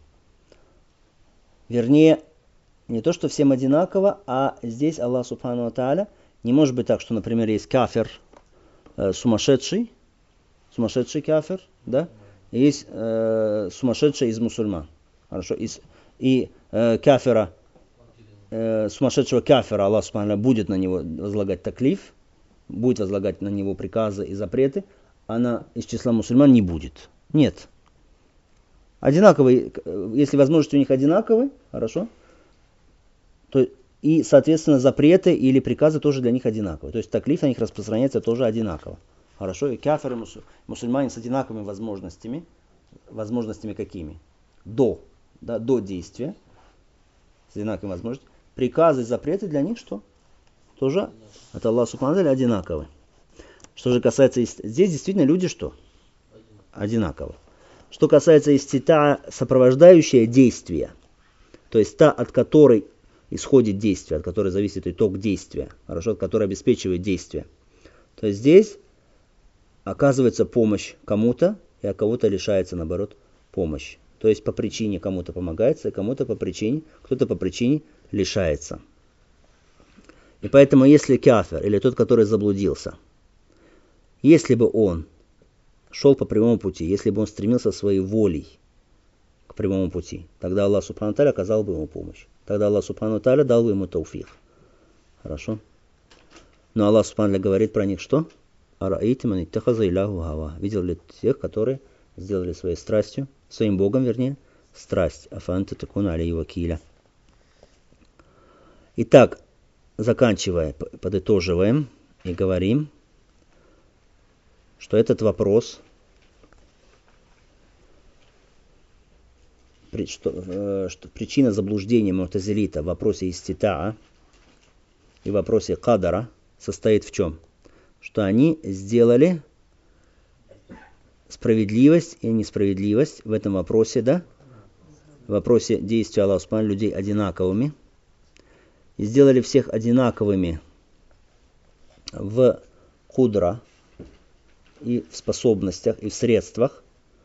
Вернее, не то, что всем одинаково, а здесь Аллах Субхану ва Тааля не может быть так, что, например, есть кафир э, сумасшедший, сумасшедший кафир, да, и есть э, сумасшедший из мусульман. Хорошо? Из, и э, кафира, э, сумасшедшего кафира Аллах Субхану будет на него возлагать таклиф, будет возлагать на него приказы и запреты, а на, из числа мусульман не будет. Нет. Одинаковые, если возможности у них одинаковые, хорошо, то и, соответственно, запреты или приказы тоже для них одинаковые. То есть таклиф на них распространяется тоже одинаково. Хорошо, и кафиры, мусульмане с одинаковыми возможностями, возможностями какими? До, да, до действия, с одинаковыми возможностями. Приказы и запреты для них что? Тоже от Аллаха Субхану ва Тааля одинаковы. Что же касается, здесь действительно люди что? Одинаково. Что касается иститаа, сопровождающее действие, то есть та, от которой исходит действие, от которой зависит итог действия, хорошо, от которой обеспечивает действие, то есть здесь оказывается помощь кому-то, и от кого-то лишается, наоборот, помощь. То есть по причине кому-то помогается, и кому-то по причине, кто-то по причине лишается. И поэтому, если кафир, или тот, который заблудился, если бы он шел по прямому пути, если бы он стремился своей волей к прямому пути, тогда Аллах Субхану ва Тааля оказал бы ему помощь. Тогда Аллах Субхану ва Тааля дал бы ему тауфик. Хорошо? Но Аллах Субхану ва Тааля говорит про них что? Араити ман иттахаза иляху хава. Видел ли тех, которые сделали своей страстью, своим Богом, вернее, страсть. Афанта такуна алейхи вакиля. Итак, заканчивая, подытоживаем и говорим, что этот вопрос, что, что причина заблуждения муатазилита в вопросе иститаа и в вопросе кадара состоит в чем? Что они сделали справедливость и несправедливость в этом вопросе, да? В вопросе действия Аллаха Субхану людей одинаковыми. И сделали всех одинаковыми в кудра, и в способностях, и в средствах,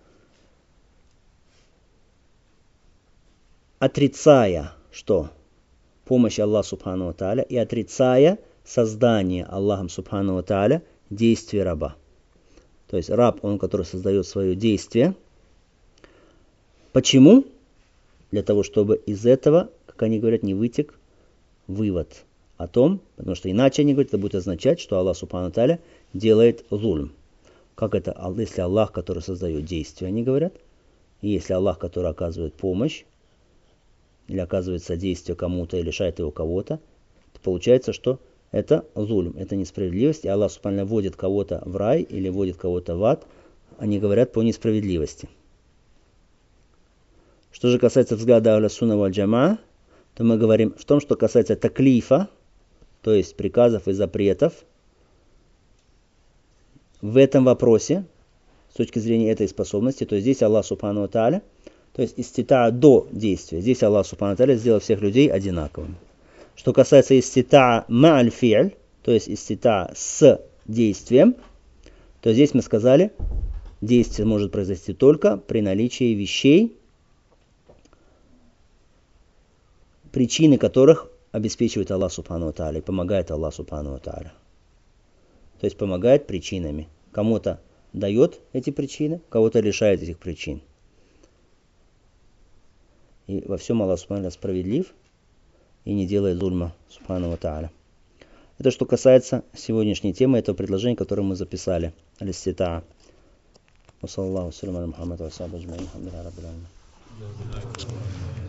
отрицая, что? Помощь Аллаха Субхану ва Тааля, и отрицая создание Аллахом Субхану ва Тааля действия раба. То есть раб, он, который создает свое действие. Почему? Для того, чтобы из этого, как они говорят, не вытек вывод о том, потому что иначе они говорят, это будет означать, что Аллах Субхану ва Тааля делает зульм. Как это, если Аллах, который создает действия, они говорят, и если Аллах, который оказывает помощь, или оказывает содействие кому-то, и лишает его кого-то, то получается, что это зульм, это несправедливость, и Аллах Субхану ва Тааля вводит кого-то в рай, или вводит кого-то в ад, они говорят по несправедливости. Что же касается взгляда Ахля Сунна валь Джамаа, то мы говорим в том, что касается таклифа, то есть приказов и запретов, в этом вопросе с точки зрения этой способности, то здесь Аллах Субхану ва Тааля, то есть истита до действия, здесь Аллах Субхану ва Тааля сделал всех людей одинаковыми. Что касается истита ма'аль фи'ль, то есть истита с действием, то здесь мы сказали, действие может произойти только при наличии вещей, причины которых обеспечивает Аллах Субхану ва Тааля и помогает Аллах Субхану ва Тааля. То есть помогает причинами. Кому-то дает эти причины, кого-то лишает этих причин. И во всем Аллах Субхану ва Тааля справедлив и не делает зульма Субхану ва Тааля. Это что касается сегодняшней темы, этого предложения, которое мы записали. Аль-Иститаа. Ва саллаллаху салям аля Мухаммад ва сахбихи аджмаин. Алхамдулиллахи раббил аламин.